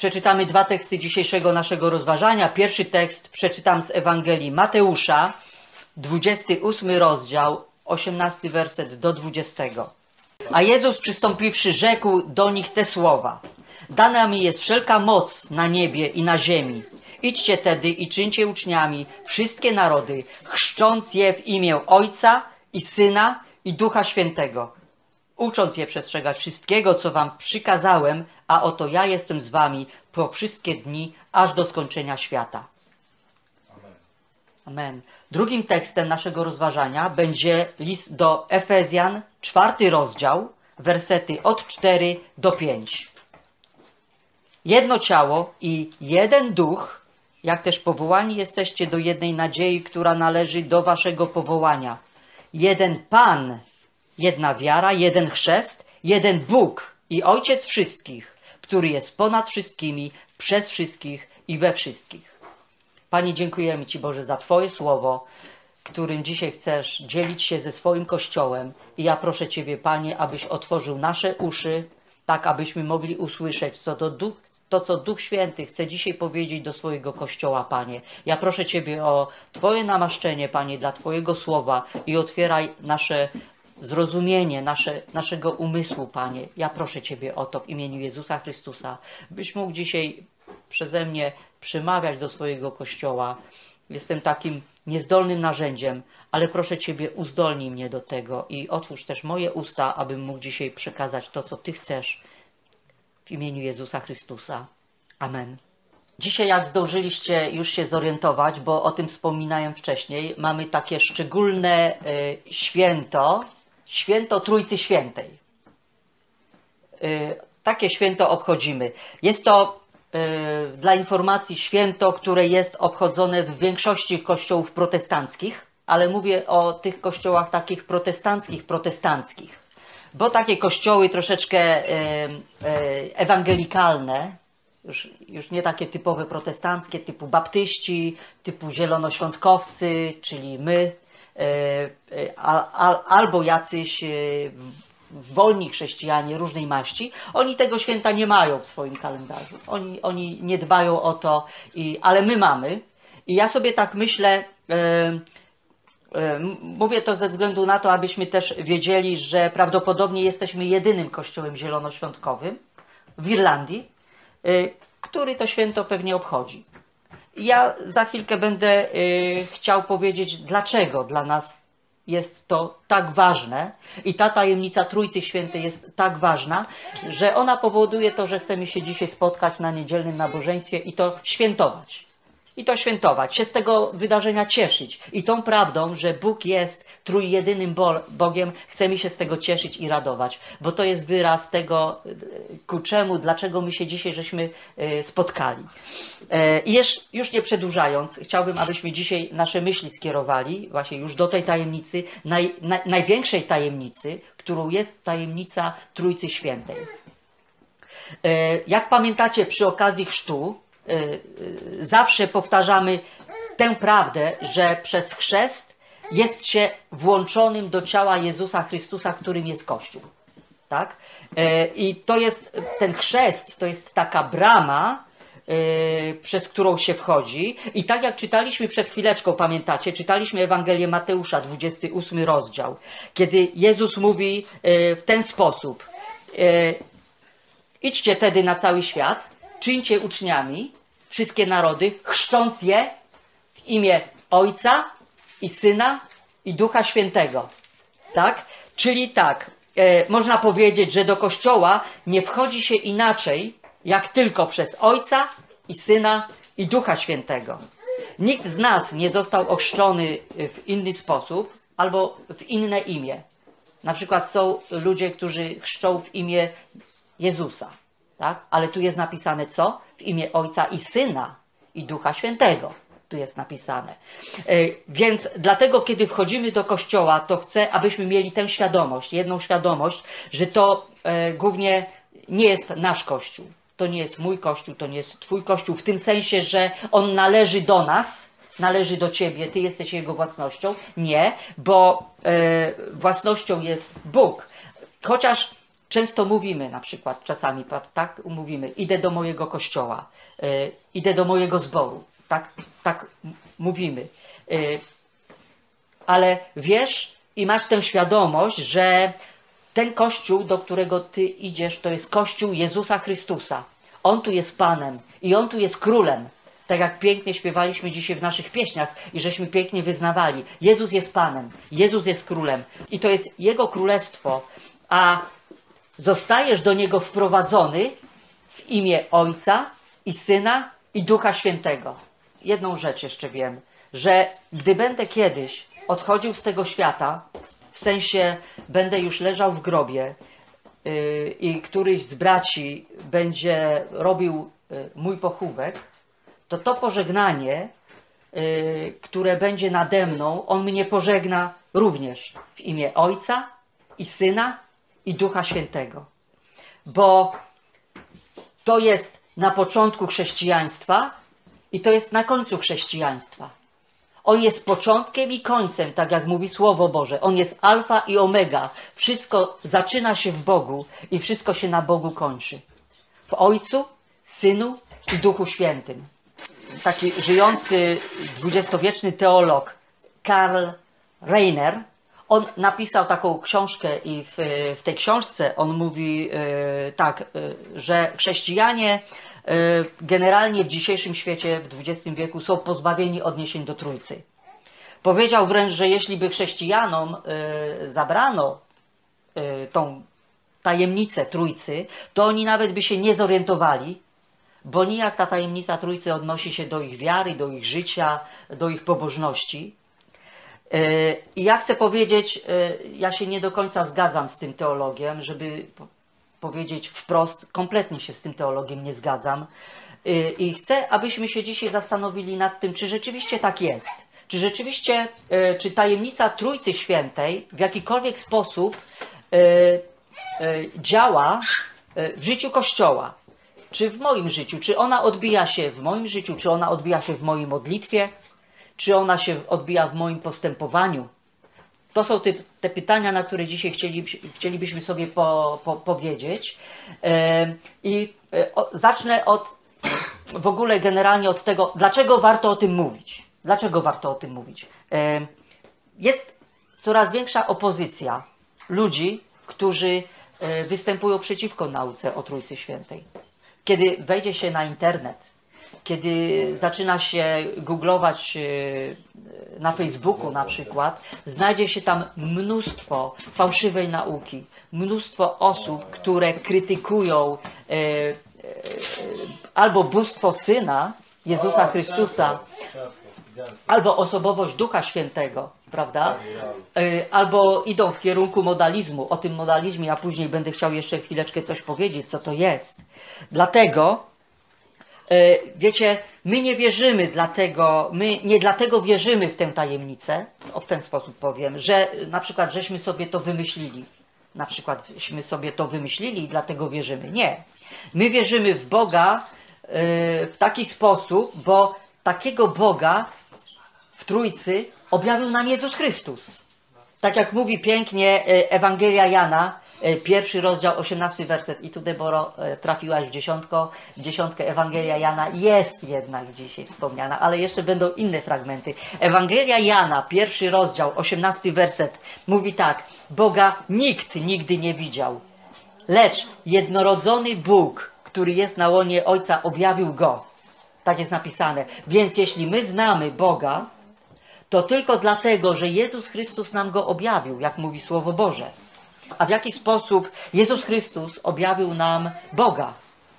przeczytamy dwa teksty dzisiejszego naszego rozważania. Pierwszy tekst przeczytam z Ewangelii Mateusza, 28 rozdział, 18 werset do 20. A Jezus przystąpiwszy rzekł do nich te słowa. Dana mi jest wszelka moc na niebie i na ziemi. Idźcie tedy i czyńcie uczniami wszystkie narody, chrzcząc je w imię Ojca i Syna i Ducha Świętego, ucząc je przestrzegać wszystkiego, co wam przykazałem, a oto ja jestem z wami po wszystkie dni, aż do skończenia świata. Amen. Amen. Drugim tekstem naszego rozważania będzie list do Efezjan, 4 rozdział, wersety od 4 do 5. Jedno ciało i jeden duch, jak też powołani jesteście do jednej nadziei, która należy do waszego powołania. Jeden Pan, jedna wiara, jeden chrzest, jeden Bóg i Ojciec wszystkich, który jest ponad wszystkimi, przez wszystkich i we wszystkich. Panie, dziękujemy Ci, Boże, za Twoje słowo, którym dzisiaj chcesz dzielić się ze swoim Kościołem. I ja proszę Ciebie, Panie, abyś otworzył nasze uszy, tak abyśmy mogli usłyszeć, co Duch Święty chce dzisiaj powiedzieć do swojego Kościoła, Panie. Ja proszę Ciebie o Twoje namaszczenie, Panie, dla Twojego słowa i otwieraj nasze zrozumienie naszego umysłu, Panie. Ja proszę Ciebie o to w imieniu Jezusa Chrystusa, byś mógł dzisiaj przeze mnie przemawiać do swojego Kościoła. Jestem takim niezdolnym narzędziem, ale proszę Ciebie, uzdolnij mnie do tego i otwórz też moje usta, abym mógł dzisiaj przekazać to, co Ty chcesz w imieniu Jezusa Chrystusa. Amen. Dzisiaj, jak zdążyliście już się zorientować, bo o tym wspominałem wcześniej, mamy takie szczególne święto Trójcy Świętej. Takie święto obchodzimy. Jest to dla informacji święto, które jest obchodzone w większości kościołów protestanckich, ale mówię o tych kościołach takich protestanckich. Bo takie kościoły troszeczkę ewangelikalne, już nie takie typowe protestanckie, typu baptyści, typu zielonoświątkowcy, czyli my, albo jacyś wolni chrześcijanie różnej maści, oni tego święta nie mają w swoim kalendarzu. Oni nie dbają o to, ale my mamy. I ja sobie tak myślę, mówię to ze względu na to, abyśmy też wiedzieli, że prawdopodobnie jesteśmy jedynym kościołem zielonoświątkowym w Irlandii, który to święto pewnie obchodzi. Ja za chwilkę będę chciał powiedzieć, dlaczego dla nas jest to tak ważne i ta tajemnica Trójcy Świętej jest tak ważna, że ona powoduje to, że chcemy się dzisiaj spotkać na niedzielnym nabożeństwie i to świętować. Się z tego wydarzenia cieszyć. I tą prawdą, że Bóg jest trójjedynym Bogiem, chcemy się z tego cieszyć i radować. Bo to jest wyraz tego, ku czemu, dlaczego my się dzisiaj żeśmy spotkali. I już nie przedłużając, chciałbym, abyśmy dzisiaj nasze myśli skierowali właśnie już do tej tajemnicy, największej tajemnicy, którą jest tajemnica Trójcy Świętej. Jak pamiętacie, przy okazji chrztu zawsze powtarzamy tę prawdę, że przez chrzest jest się włączonym do ciała Jezusa Chrystusa, którym jest Kościół. Tak? I to jest, ten chrzest to jest taka brama, przez którą się wchodzi. I tak jak czytaliśmy przed chwileczką, pamiętacie, czytaliśmy Ewangelię Mateusza, 28 rozdział, kiedy Jezus mówi w ten sposób: idźcie tedy na cały świat, czyńcie uczniami wszystkie narody, chrzcząc je w imię Ojca i Syna i Ducha Świętego. Tak? Czyli tak, można powiedzieć, że do Kościoła nie wchodzi się inaczej, jak tylko przez Ojca i Syna i Ducha Świętego. Nikt z nas nie został ochrzczony w inny sposób albo w inne imię. Na przykład są ludzie, którzy chrzczą w imię Jezusa. Tak? Ale tu jest napisane co? W imię Ojca i Syna i Ducha Świętego. Tu jest napisane. Więc dlatego, kiedy wchodzimy do Kościoła, to chcę, abyśmy mieli tę świadomość, jedną świadomość, że to głównie nie jest nasz Kościół. To nie jest mój Kościół, to nie jest Twój Kościół, w tym sensie, że on należy do nas, należy do Ciebie, Ty jesteś Jego własnością. Nie, bo własnością jest Bóg. Chociaż często mówimy na przykład, czasami, tak, mówimy, idę do mojego kościoła, idę do mojego zboru, tak mówimy. Ale wiesz i masz tę świadomość, że ten kościół, do którego ty idziesz, to jest kościół Jezusa Chrystusa. On tu jest Panem i On tu jest Królem. Tak jak pięknie śpiewaliśmy dzisiaj w naszych pieśniach i żeśmy pięknie wyznawali. Jezus jest Panem, Jezus jest Królem i to jest Jego Królestwo, a zostajesz do Niego wprowadzony w imię Ojca i Syna i Ducha Świętego. Jedną rzecz jeszcze wiem, że gdy będę kiedyś odchodził z tego świata, w sensie będę już leżał w grobie i któryś z braci będzie robił mój pochówek, to pożegnanie, które będzie nade mną, On mnie pożegna również w imię Ojca i Syna i Ducha Świętego. Bo to jest na początku chrześcijaństwa i to jest na końcu chrześcijaństwa. On jest początkiem i końcem, tak jak mówi Słowo Boże. On jest alfa i omega. Wszystko zaczyna się w Bogu i wszystko się na Bogu kończy. W Ojcu, Synu i Duchu Świętym. Taki żyjący dwudziestowieczny teolog Karl Rahner, on napisał taką książkę i w tej książce on mówi że chrześcijanie generalnie w dzisiejszym świecie, w XX wieku są pozbawieni odniesień do Trójcy. Powiedział wręcz, że jeśli by chrześcijanom zabrano tą tajemnicę Trójcy, to oni nawet by się nie zorientowali, bo nijak ta tajemnica Trójcy odnosi się do ich wiary, do ich życia, do ich pobożności. I ja chcę powiedzieć, ja się nie do końca zgadzam z tym teologiem, żeby powiedzieć wprost, kompletnie się z tym teologiem nie zgadzam. I chcę, abyśmy się dzisiaj zastanowili nad tym, czy rzeczywiście tak jest. Czy rzeczywiście, czy tajemnica Trójcy Świętej w jakikolwiek sposób działa w życiu Kościoła. Czy w moim życiu, czy ona odbija się w moim życiu, czy ona odbija się w mojej modlitwie, czy ona się odbija w moim postępowaniu. To są te pytania, na które dzisiaj chcielibyśmy sobie powiedzieć. Zacznę w ogóle generalnie od tego, dlaczego warto o tym mówić. Dlaczego warto o tym mówić? Jest coraz większa opozycja ludzi, którzy występują przeciwko nauce o Trójcy Świętej. Kiedy wejdzie się na internet, kiedy zaczyna się googlować na Facebooku na przykład, znajdzie się tam mnóstwo fałszywej nauki, mnóstwo osób, które krytykują albo bóstwo Syna, Jezusa Chrystusa, albo osobowość Ducha Świętego, prawda? Albo idą w kierunku modalizmu. O tym modalizmie ja później będę chciał jeszcze chwileczkę coś powiedzieć, co to jest. Dlatego, wiecie, my nie wierzymy nie dlatego wierzymy w tę tajemnicę, w ten sposób powiem, że na przykład żeśmy sobie to wymyślili. I dlatego wierzymy. Nie. My wierzymy w Boga w taki sposób, bo takiego Boga w Trójcy objawił nam Jezus Chrystus. Tak jak mówi pięknie Ewangelia Jana, 1 rozdział, 18 werset. I tu, Deboro, trafiłaś w dziesiątkę. Ewangelia Jana jest jednak dzisiaj wspomniana, ale jeszcze będą inne fragmenty. Ewangelia Jana, 1 rozdział, 18 werset mówi tak. Boga nikt nigdy nie widział, lecz jednorodzony Bóg, który jest na łonie Ojca, objawił Go. Tak jest napisane. Więc jeśli my znamy Boga, to tylko dlatego, że Jezus Chrystus nam Go objawił, jak mówi Słowo Boże. A w jaki sposób Jezus Chrystus objawił nam Boga?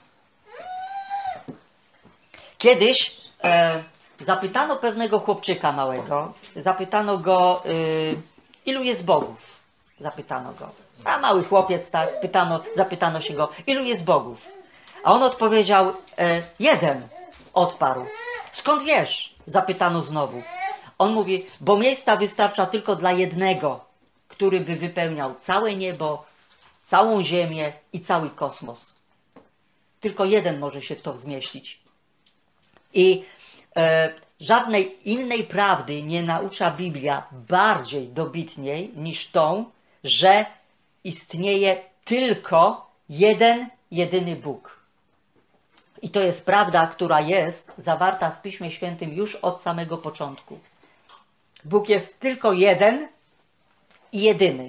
Kiedyś zapytano pewnego chłopczyka małego, zapytano go, ilu jest bogów? Zapytano go. A mały chłopiec, tak, zapytano się go, ilu jest bogów? A on odpowiedział, jeden, odparł. Skąd wiesz? Zapytano znowu. On mówi, bo miejsca wystarcza tylko dla jednego, który by wypełniał całe niebo, całą ziemię i cały kosmos. Tylko jeden może się w to wzmieścić. I żadnej innej prawdy nie naucza Biblia bardziej dobitniej niż tą, że istnieje tylko jeden, jedyny Bóg. I to jest prawda, która jest zawarta w Piśmie Świętym już od samego początku. Bóg jest tylko jeden i jedyny.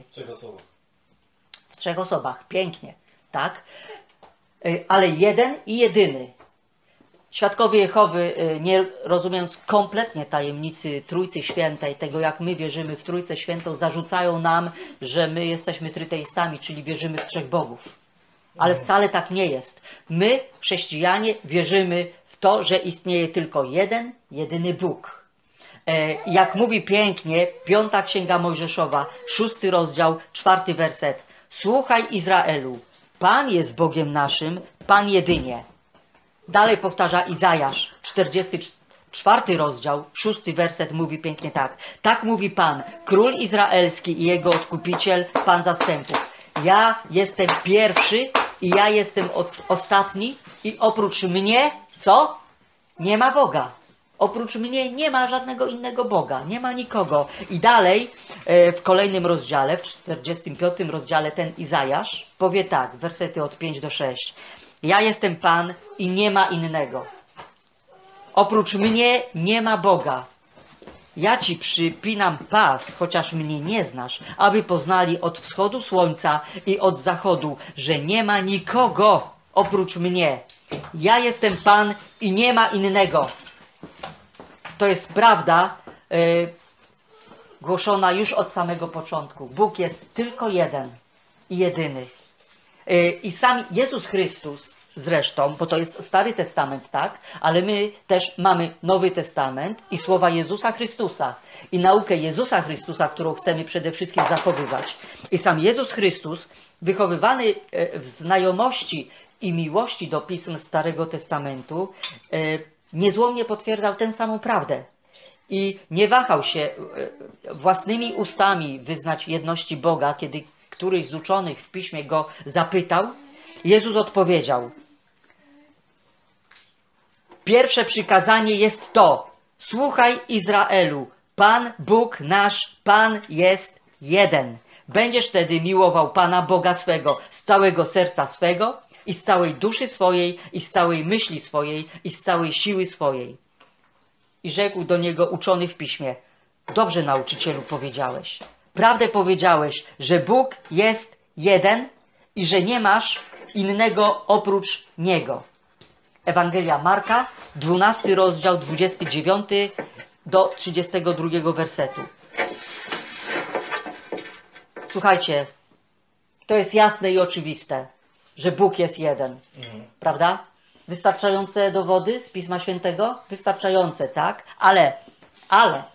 W trzech osobach. Pięknie, tak? Ale jeden i jedyny. Świadkowie Jehowy, nie rozumiejąc kompletnie tajemnicy Trójcy Świętej, tego jak my wierzymy w Trójcę Świętą, zarzucają nam, że my jesteśmy tryteistami, czyli wierzymy w trzech bogów. Ale wcale tak nie jest. My, chrześcijanie, wierzymy w to, że istnieje tylko jeden, jedyny Bóg. Jak mówi pięknie 5. Księga Mojżeszowa, 6 rozdział, 4 werset. Słuchaj, Izraelu, Pan jest Bogiem naszym, Pan jedynie. Dalej powtarza Izajasz, 44 rozdział, 6 werset mówi pięknie tak. Tak mówi Pan, Król Izraelski i Jego Odkupiciel, Pan zastępów. Ja jestem pierwszy i ja jestem ostatni i oprócz mnie, co? Nie ma Boga. Oprócz mnie nie ma żadnego innego Boga, nie ma nikogo. I dalej w kolejnym rozdziale, w 45 rozdziale ten Izajasz powie tak, wersety od 5 do 6. Ja jestem Pan i nie ma innego. Oprócz mnie nie ma Boga. Ja ci przypinam pas, chociaż mnie nie znasz, aby poznali od wschodu słońca i od zachodu, że nie ma nikogo oprócz mnie. Ja jestem Pan i nie ma innego. To jest prawda głoszona już od samego początku. Bóg jest tylko jeden i jedyny. I sam Jezus Chrystus zresztą, bo to jest Stary Testament, tak? Ale my też mamy Nowy Testament i słowa Jezusa Chrystusa i naukę Jezusa Chrystusa, którą chcemy przede wszystkim zachowywać. I sam Jezus Chrystus, wychowywany w znajomości i miłości do pism Starego Testamentu, niezłomnie potwierdzał tę samą prawdę. I nie wahał się własnymi ustami wyznać jedności Boga, kiedy któryś z uczonych w Piśmie go zapytał. Jezus odpowiedział: pierwsze przykazanie jest to: słuchaj, Izraelu, Pan Bóg nasz, Pan jest jeden. Będziesz wtedy miłował Pana Boga swego z całego serca swego i z całej duszy swojej i z całej myśli swojej i z całej siły swojej. I rzekł do niego uczony w Piśmie: dobrze, nauczycielu, powiedziałeś. Prawdę powiedziałeś, że Bóg jest jeden i że nie masz innego oprócz Niego. Ewangelia Marka, 12 rozdział, 29 do 32 wersetu. Słuchajcie, to jest jasne i oczywiste, że Bóg jest jeden. Prawda? Wystarczające dowody z Pisma Świętego? Wystarczające, tak? Ale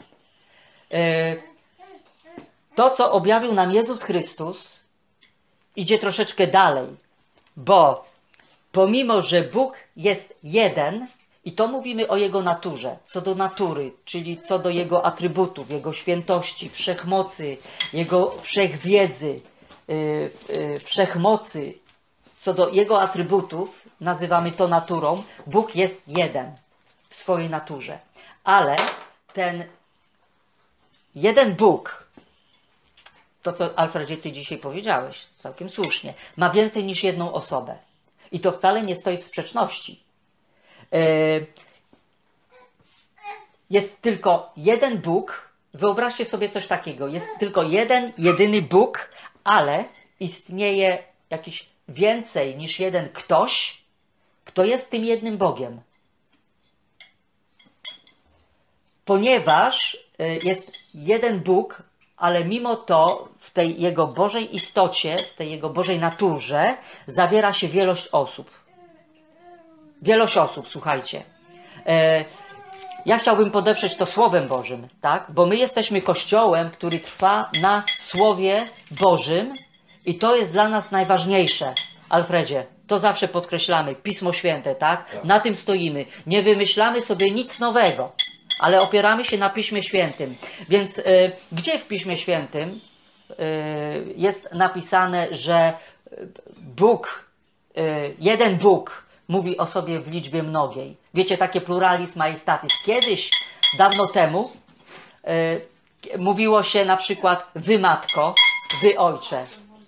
to, co objawił nam Jezus Chrystus, idzie troszeczkę dalej. Bo pomimo, że Bóg jest jeden, i to mówimy o Jego naturze, co do natury, czyli co do Jego atrybutów, Jego świętości, wszechmocy, Jego wszechwiedzy, wszechmocy, co do Jego atrybutów, nazywamy to naturą, Bóg jest jeden w swojej naturze. Ale ten jeden Bóg, to co Alfredzie ty dzisiaj powiedziałeś, całkiem słusznie, ma więcej niż jedną osobę. I to wcale nie stoi w sprzeczności. Jest tylko jeden Bóg. Wyobraźcie sobie coś takiego. Jest tylko jeden, jedyny Bóg, ale istnieje jakiś więcej niż jeden ktoś, kto jest tym jednym Bogiem. Ponieważ jest jeden Bóg, ale mimo to w tej Jego Bożej istocie, w tej Jego Bożej naturze zawiera się wielość osób. Wielość osób, słuchajcie. Ja chciałbym podeprzeć to Słowem Bożym, tak? Bo my jesteśmy Kościołem, który trwa na Słowie Bożym i to jest dla nas najważniejsze. Alfredzie, to zawsze podkreślamy. Pismo Święte, tak? Na tym stoimy. Nie wymyślamy sobie nic nowego, ale opieramy się na Piśmie Świętym. Więc gdzie w Piśmie Świętym jest napisane, że Bóg, jeden Bóg mówi o sobie w liczbie mnogiej? Wiecie, takie pluralizm majestatis. Kiedyś, dawno temu, mówiło się na przykład wy matko, wy ojcze.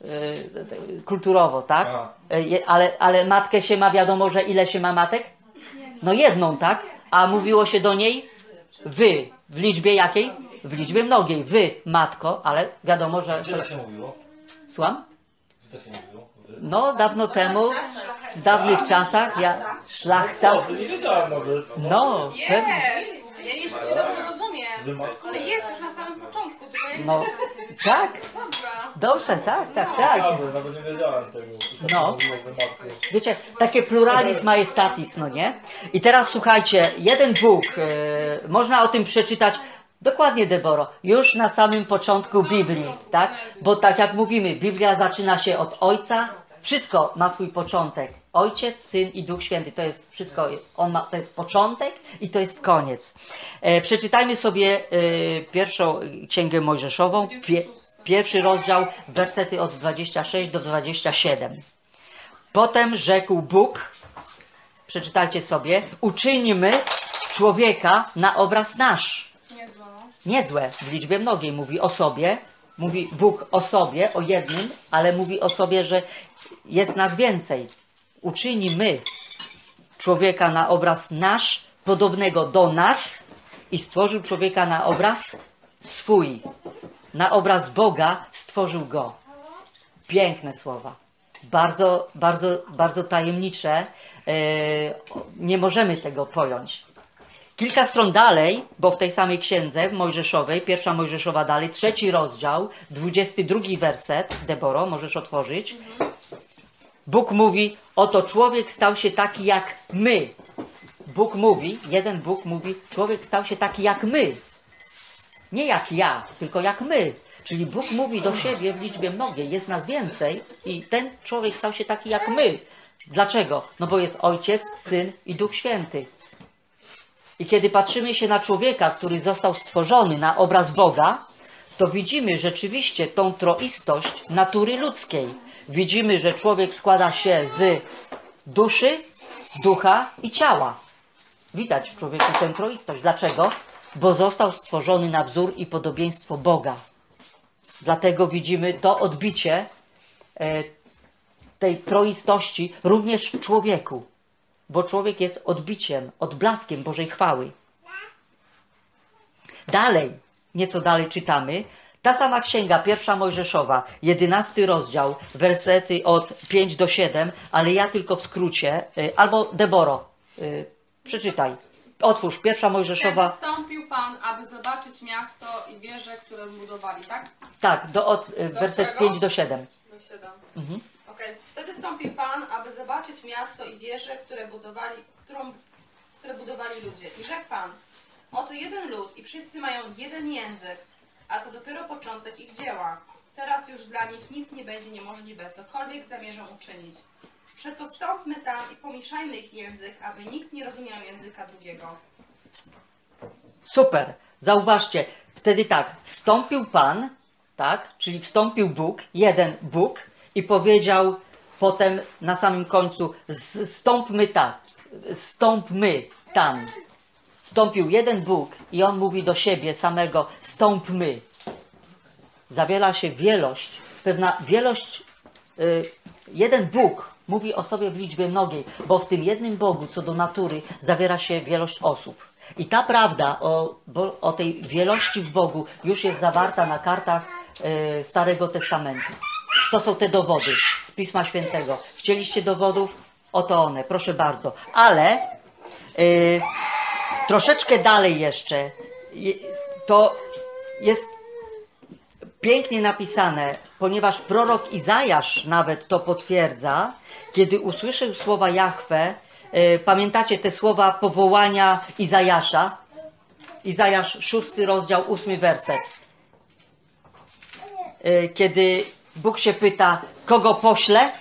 kulturowo, tak? Ale matkę się ma, wiadomo, że ile się ma matek? No jedną, tak? A mówiło się do niej wy. W liczbie jakiej? W liczbie mnogiej. Wy, matko, ale wiadomo, że... Gdzie tak się mówiło? Słucham? Gdzie tak się mówiło? Wy? No, dawno temu, w dawnych czasach, szlachta... O, to nie wiedziałem nawet. No, pewnie. Jest! Ja jeszcze cię dobrze rozumiem. Wy matko? Ale jest już na samym początku, tylko ja nie No, tak. Dobra. Dobrze, tak. Nawet nie wiedziałem tego. No. Mówiło wy matko. Wiecie, takie pluralizm majestatis, no nie? I teraz słuchajcie, jeden Bóg, można o tym przeczytać, dokładnie Deboro, już na samym początku Biblii, tak? Bo tak jak mówimy, Biblia zaczyna się od Ojca, wszystko ma swój początek. Ojciec, Syn i Duch Święty, to jest wszystko, to jest początek i to jest koniec. Przeczytajmy sobie pierwszą Księgę Mojżeszową, pierwszy rozdział, wersety od 26 do 27. Potem rzekł Bóg, przeczytajcie sobie, uczyńmy człowieka na obraz nasz. Niezłe, no. Niezłe, w liczbie mnogiej, mówi o sobie, mówi Bóg o sobie, o jednym, ale mówi o sobie, że jest nas więcej. Uczynimy człowieka na obraz nasz, podobnego do nas i stworzył człowieka na obraz swój. Na obraz Boga stworzył go. Piękne słowa. Bardzo, bardzo, bardzo tajemnicze. Nie możemy tego pojąć. Kilka stron dalej, bo w tej samej księdze Mojżeszowej, pierwsza Mojżeszowa dalej, 3 rozdział, 22 werset, Deboro, możesz otworzyć. Bóg mówi, oto człowiek stał się taki jak my. Bóg mówi, jeden Bóg mówi, człowiek stał się taki jak my. Nie jak ja, tylko jak my. Czyli Bóg mówi do siebie w liczbie mnogiej, jest nas więcej i ten człowiek stał się taki jak my. Dlaczego? No bo jest Ojciec, Syn i Duch Święty. I kiedy patrzymy się na człowieka, który został stworzony na obraz Boga, to widzimy rzeczywiście tą troistość natury ludzkiej. Widzimy, że człowiek składa się z duszy, ducha i ciała. Widać w człowieku tę troistość. Dlaczego? Bo został stworzony na wzór i podobieństwo Boga. Dlatego widzimy to odbicie tej troistości również w człowieku. Bo człowiek jest odbiciem, odblaskiem Bożej chwały. Dalej, nieco dalej czytamy. Ta sama księga, pierwsza Mojżeszowa, 11 rozdział, wersety od 5 do 7, ale ja tylko w skrócie, albo Deboro, przeczytaj. Otwórz, pierwsza Mojżeszowa. Wtedy wstąpił Pan, aby zobaczyć miasto i wieże, które budowali, tak? Tak, werset którego? 5 do 7. Do 7. Mhm. Okej. Wtedy wstąpił Pan, aby zobaczyć miasto i wieżę, które budowali ludzie. I rzekł Pan, oto jeden lud i wszyscy mają jeden język, a to dopiero początek ich dzieła. Teraz już dla nich nic nie będzie niemożliwe, cokolwiek zamierzą uczynić. Przeto stąpmy tam i pomieszajmy ich język, aby nikt nie rozumiał języka drugiego. Super. Zauważcie, wtedy tak, wstąpił Pan, tak, czyli wstąpił Bóg, jeden Bóg i powiedział potem na samym końcu, stąpmy tam. Wstąpił jeden Bóg i On mówi do siebie samego, stąpmy. Zawiera się wielość, pewna wielość, jeden Bóg mówi o sobie w liczbie mnogiej, bo w tym jednym Bogu, co do natury, zawiera się wielość osób. I ta prawda o tej wielości w Bogu już jest zawarta na kartach Starego Testamentu. To są te dowody z Pisma Świętego. Chcieliście dowodów? Oto one, proszę bardzo. Ale troszeczkę dalej jeszcze to jest pięknie napisane, ponieważ prorok Izajasz nawet to potwierdza, kiedy usłyszał słowa Jahwe. Pamiętacie te słowa powołania Izajasza? Izajasz 6 rozdział 8 werset. Kiedy Bóg się pyta, kogo pośle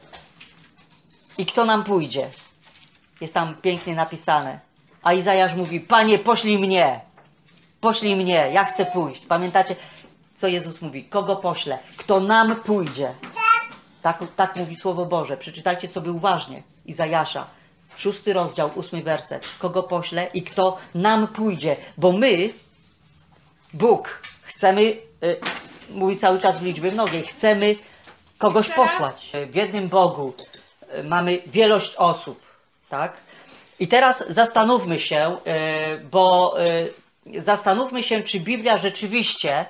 i kto nam pójdzie. Jest tam pięknie napisane. A Izajasz mówi, Panie, poślij mnie. Poślij mnie, ja chcę pójść. Pamiętacie, co Jezus mówi? Kogo pośle? Kto nam pójdzie. Tak mówi Słowo Boże. Przeczytajcie sobie uważnie. Izajasza. 6 rozdział, 8 werset. Kogo pośle i kto nam pójdzie. Bo my, Bóg, chcemy, mówi cały czas w liczbie mnogiej, chcemy kogoś Teraz- posłać. W jednym Bogu mamy wielość osób, tak? I teraz zastanówmy się, zastanówmy się, czy Biblia rzeczywiście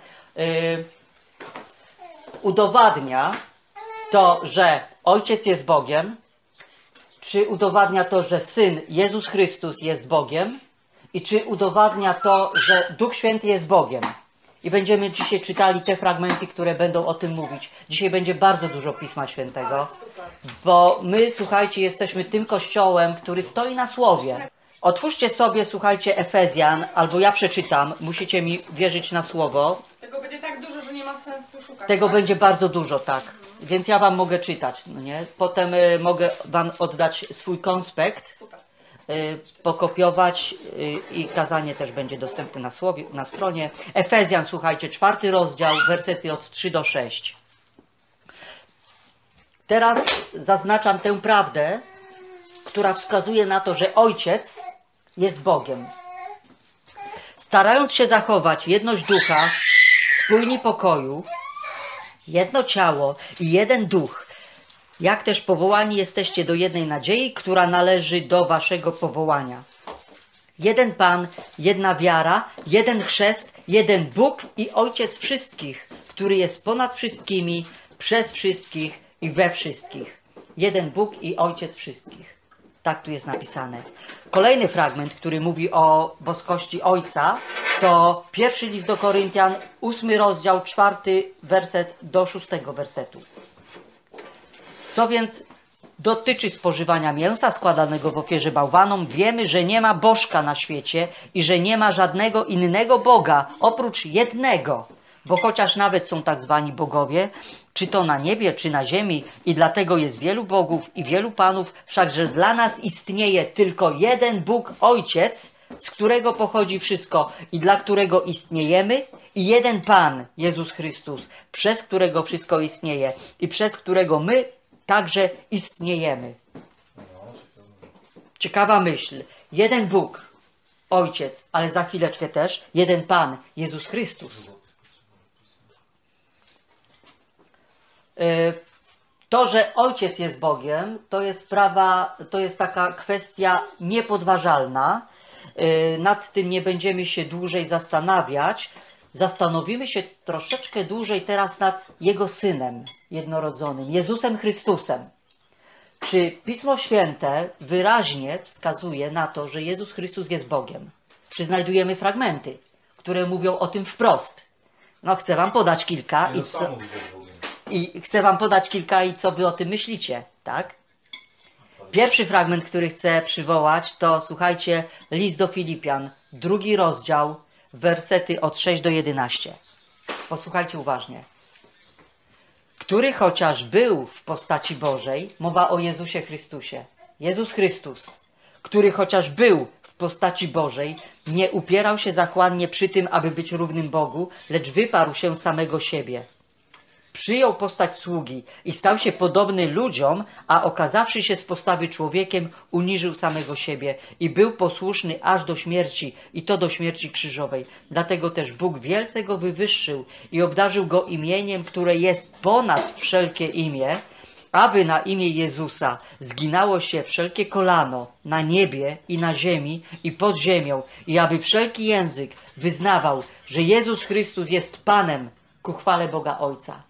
udowadnia to, że Ojciec jest Bogiem, czy udowadnia to, że Syn Jezus Chrystus jest Bogiem i czy udowadnia to, że Duch Święty jest Bogiem. I będziemy dzisiaj czytali te fragmenty, które będą o tym mówić. Dzisiaj będzie bardzo dużo Pisma Świętego, bo my, słuchajcie, jesteśmy tym kościołem, który stoi na Słowie. Otwórzcie sobie, słuchajcie, Efezjan, albo ja przeczytam, musicie mi wierzyć na Słowo. Tego będzie tak dużo, że nie ma sensu szukać. Tego tak? będzie bardzo dużo, tak. Więc ja wam mogę czytać, no nie? Potem mogę wam oddać swój konspekt, Super. pokopiować i kazanie też będzie dostępne na stronie. Efezjan, słuchajcie, 4 rozdział, wersety od 3 do 6. Teraz zaznaczam tę prawdę, która wskazuje na to, że Ojciec jest Bogiem. Starając się zachować jedność ducha, spójni pokoju, jedno ciało i jeden duch, jak też powołani jesteście do jednej nadziei, która należy do waszego powołania. Jeden Pan, jedna wiara, jeden chrzest, jeden Bóg i Ojciec wszystkich, który jest ponad wszystkimi, przez wszystkich i we wszystkich. Jeden Bóg i Ojciec wszystkich. Tak tu jest napisane. Kolejny fragment, który mówi o boskości Ojca, to 1 list do Koryntian, 8 rozdział, 4 werset do 6 wersetu. Co więc dotyczy spożywania mięsa składanego w ofierze bałwanom, wiemy, że nie ma bożka na świecie i że nie ma żadnego innego Boga oprócz jednego. Bo chociaż nawet są tak zwani bogowie, czy to na niebie, czy na ziemi, i dlatego jest wielu bogów i wielu panów, wszakże dla nas istnieje tylko jeden Bóg Ojciec, z którego pochodzi wszystko i dla którego istniejemy, i jeden Pan, Jezus Chrystus, przez którego wszystko istnieje i przez którego my także istniejemy. Ciekawa myśl. Jeden Bóg, Ojciec, ale za chwileczkę też jeden Pan, Jezus Chrystus. To, że Ojciec jest Bogiem, to jest taka kwestia niepodważalna. Nad tym nie będziemy się dłużej zastanawiać. Zastanowimy się troszeczkę dłużej teraz nad Jego Synem jednorodzonym, Jezusem Chrystusem. Czy Pismo Święte wyraźnie wskazuje na to, że Jezus Chrystus jest Bogiem? Czy znajdujemy fragmenty, które mówią o tym wprost? No, chcę wam podać kilka i co wy o tym myślicie, tak? Pierwszy fragment, który chcę przywołać, to słuchajcie, list do Filipian, 2 rozdział, wersety od 6 do 11. Posłuchajcie uważnie. Który chociaż był w postaci Bożej, mowa o Jezusie Chrystusie. Jezus Chrystus, który chociaż był w postaci Bożej, nie upierał się zachłannie przy tym, aby być równym Bogu, lecz wyparł się samego siebie. Przyjął postać sługi i stał się podobny ludziom, a okazawszy się z postawy człowiekiem, uniżył samego siebie i był posłuszny aż do śmierci, i to do śmierci krzyżowej. Dlatego też Bóg wielce go wywyższył i obdarzył go imieniem, które jest ponad wszelkie imię, aby na imię Jezusa zginało się wszelkie kolano na niebie i na ziemi i pod ziemią, i aby wszelki język wyznawał, że Jezus Chrystus jest Panem ku chwale Boga Ojca.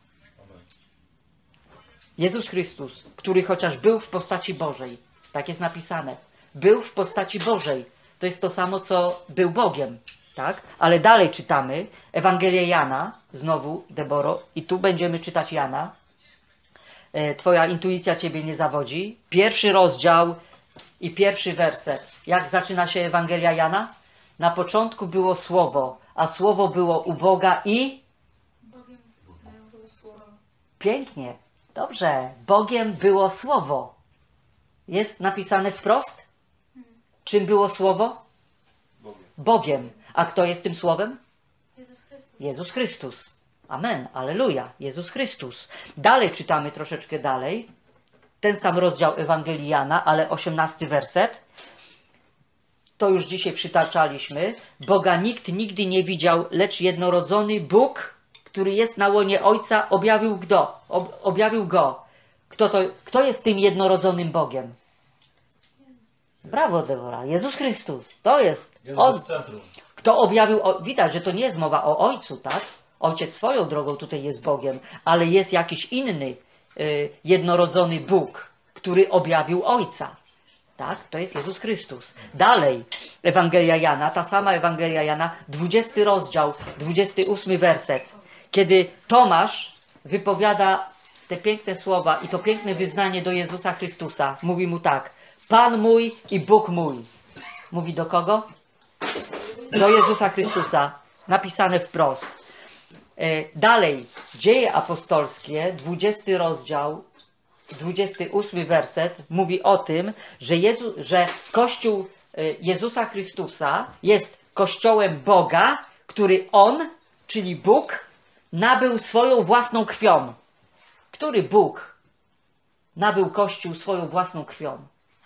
Jezus Chrystus, który chociaż był w postaci Bożej, tak jest napisane, był w postaci Bożej. To jest to samo, co był Bogiem, tak? Ale dalej czytamy Ewangelię Jana, znowu, Deboro, i tu będziemy czytać Jana. Twoja intuicja ciebie nie zawodzi. 1 rozdział i 1 werset. Jak zaczyna się Ewangelia Jana? Na początku było Słowo, a Słowo było u Boga i... Pięknie. Dobrze. Bogiem było Słowo. Jest napisane wprost? Czym było Słowo? Bogiem. A kto jest tym Słowem? Jezus Chrystus. Amen. Alleluja. Jezus Chrystus. Dalej czytamy troszeczkę dalej. Ten sam rozdział Ewangelii Jana, ale 18 werset. To już dzisiaj przytaczaliśmy. Boga nikt nigdy nie widział, lecz jednorodzony Bóg, który jest na łonie Ojca, objawił Go. Kto jest tym jednorodzonym Bogiem? Brawo, Debora. Jezus Chrystus. To jest Jezus On. jest w centrum. Kto objawił, widać, że to nie jest mowa o Ojcu, tak? Ojciec swoją drogą tutaj jest Bogiem, ale jest jakiś inny jednorodzony Bóg, który objawił Ojca. Tak? To jest Jezus Chrystus. Dalej, Ewangelia Jana, ta sama Ewangelia Jana, 20 rozdział, 28 werset. Kiedy Tomasz wypowiada te piękne słowa i to piękne wyznanie do Jezusa Chrystusa, mówi mu tak: Pan mój i Bóg mój. Mówi do kogo? Do Jezusa Chrystusa. Napisane wprost. Dalej, Dzieje apostolskie, 20 rozdział, 28 werset mówi o tym, że Kościół Jezusa Chrystusa jest Kościołem Boga, który On, czyli Bóg, nabył swoją własną krwią. Który Bóg nabył Kościół swoją własną krwią?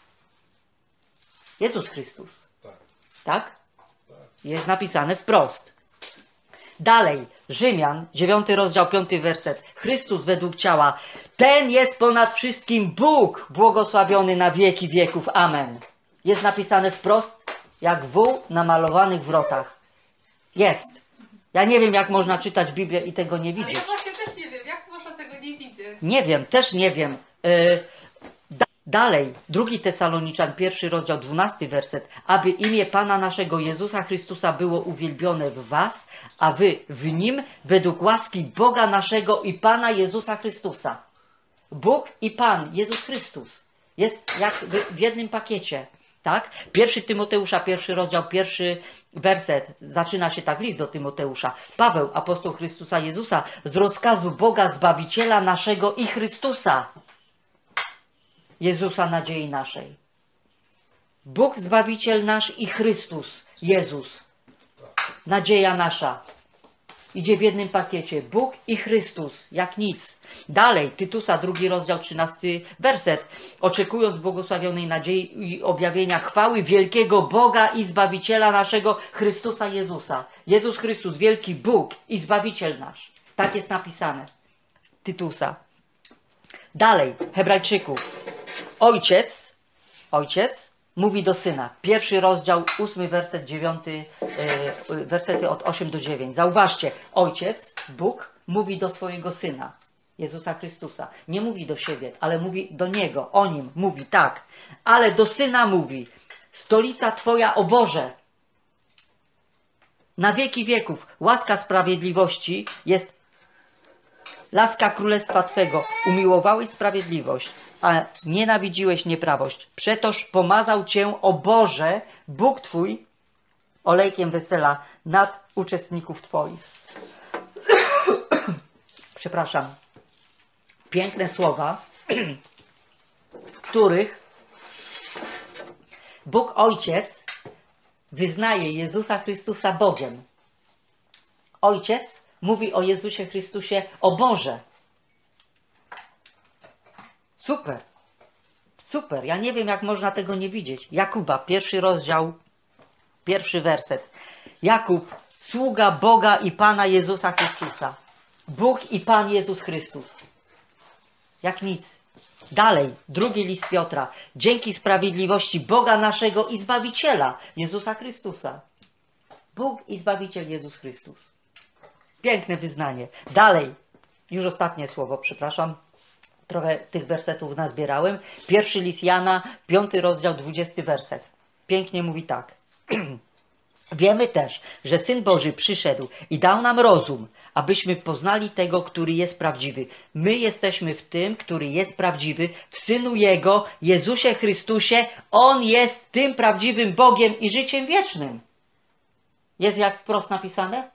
Jezus Chrystus. Tak? Jest napisane wprost. Dalej, Rzymian, 9 rozdział, 5 werset. Chrystus według ciała. Ten jest ponad wszystkim Bóg, błogosławiony na wieki wieków. Amen. Jest napisane wprost, jak wół na malowanych wrotach. Jest. Ja nie wiem, jak można czytać Biblię i tego nie Ale widzieć. ja właśnie też nie wiem, jak można tego nie widzieć. Nie wiem, też nie wiem. Dalej, 2 Tesaloniczan, 1 rozdział, 12 werset. Aby imię Pana naszego Jezusa Chrystusa było uwielbione w was, a wy w Nim według łaski Boga naszego i Pana Jezusa Chrystusa. Bóg i Pan, Jezus Chrystus. Jest jak w jednym pakiecie. Tak? 1 Tymoteusza, 1 rozdział, 1 werset. Zaczyna się tak list do Tymoteusza. Paweł, apostoł Chrystusa Jezusa, z rozkazu Boga Zbawiciela naszego i Chrystusa. Jezusa nadziei naszej. Bóg Zbawiciel nasz i Chrystus, Jezus. Nadzieja nasza. Idzie w jednym pakiecie. Bóg i Chrystus, jak nic. Dalej, Tytusa, 2 rozdział, 13 werset. Oczekując błogosławionej nadziei i objawienia chwały wielkiego Boga i Zbawiciela naszego Chrystusa Jezusa. Jezus Chrystus, wielki Bóg i Zbawiciel nasz. Tak jest napisane. Tytusa. Dalej, Hebrajczyków. Ojciec mówi do syna. 1 rozdział, 8 werset, 9, wersety od 8 do 9. Zauważcie, ojciec, Bóg, mówi do swojego syna, Jezusa Chrystusa. Nie mówi do siebie, ale mówi do Niego, o Nim mówi tak. Ale do syna mówi: stolica Twoja, o Boże, na wieki wieków. Łaska sprawiedliwości jest laska królestwa Twego. Umiłowałeś sprawiedliwość, a nienawidziłeś nieprawość. Przetoż pomazał Cię, o Boże, Bóg Twój, olejkiem wesela nad uczestników Twoich. Przepraszam. Piękne słowa, w których Bóg Ojciec wyznaje Jezusa Chrystusa Bogiem. Ojciec mówi o Jezusie Chrystusie: o Boże. Super. Super. Ja nie wiem, jak można tego nie widzieć. Jakuba, 1 rozdział, 1 werset. Jakub, sługa Boga i Pana Jezusa Chrystusa. Bóg i Pan Jezus Chrystus. Jak nic. Dalej, 2 list Piotra. Dzięki sprawiedliwości Boga naszego i Zbawiciela, Jezusa Chrystusa. Bóg i Zbawiciel Jezus Chrystus. Piękne wyznanie. Dalej, już ostatnie słowo, przepraszam. Trochę tych wersetów nazbierałem. 1 list Jana, 5 rozdział, 20 werset. Pięknie mówi tak. Wiemy też, że Syn Boży przyszedł i dał nam rozum, abyśmy poznali tego, który jest prawdziwy. My jesteśmy w tym, który jest prawdziwy, w Synu Jego, Jezusie Chrystusie. On jest tym prawdziwym Bogiem i życiem wiecznym. Jest jak wprost napisane?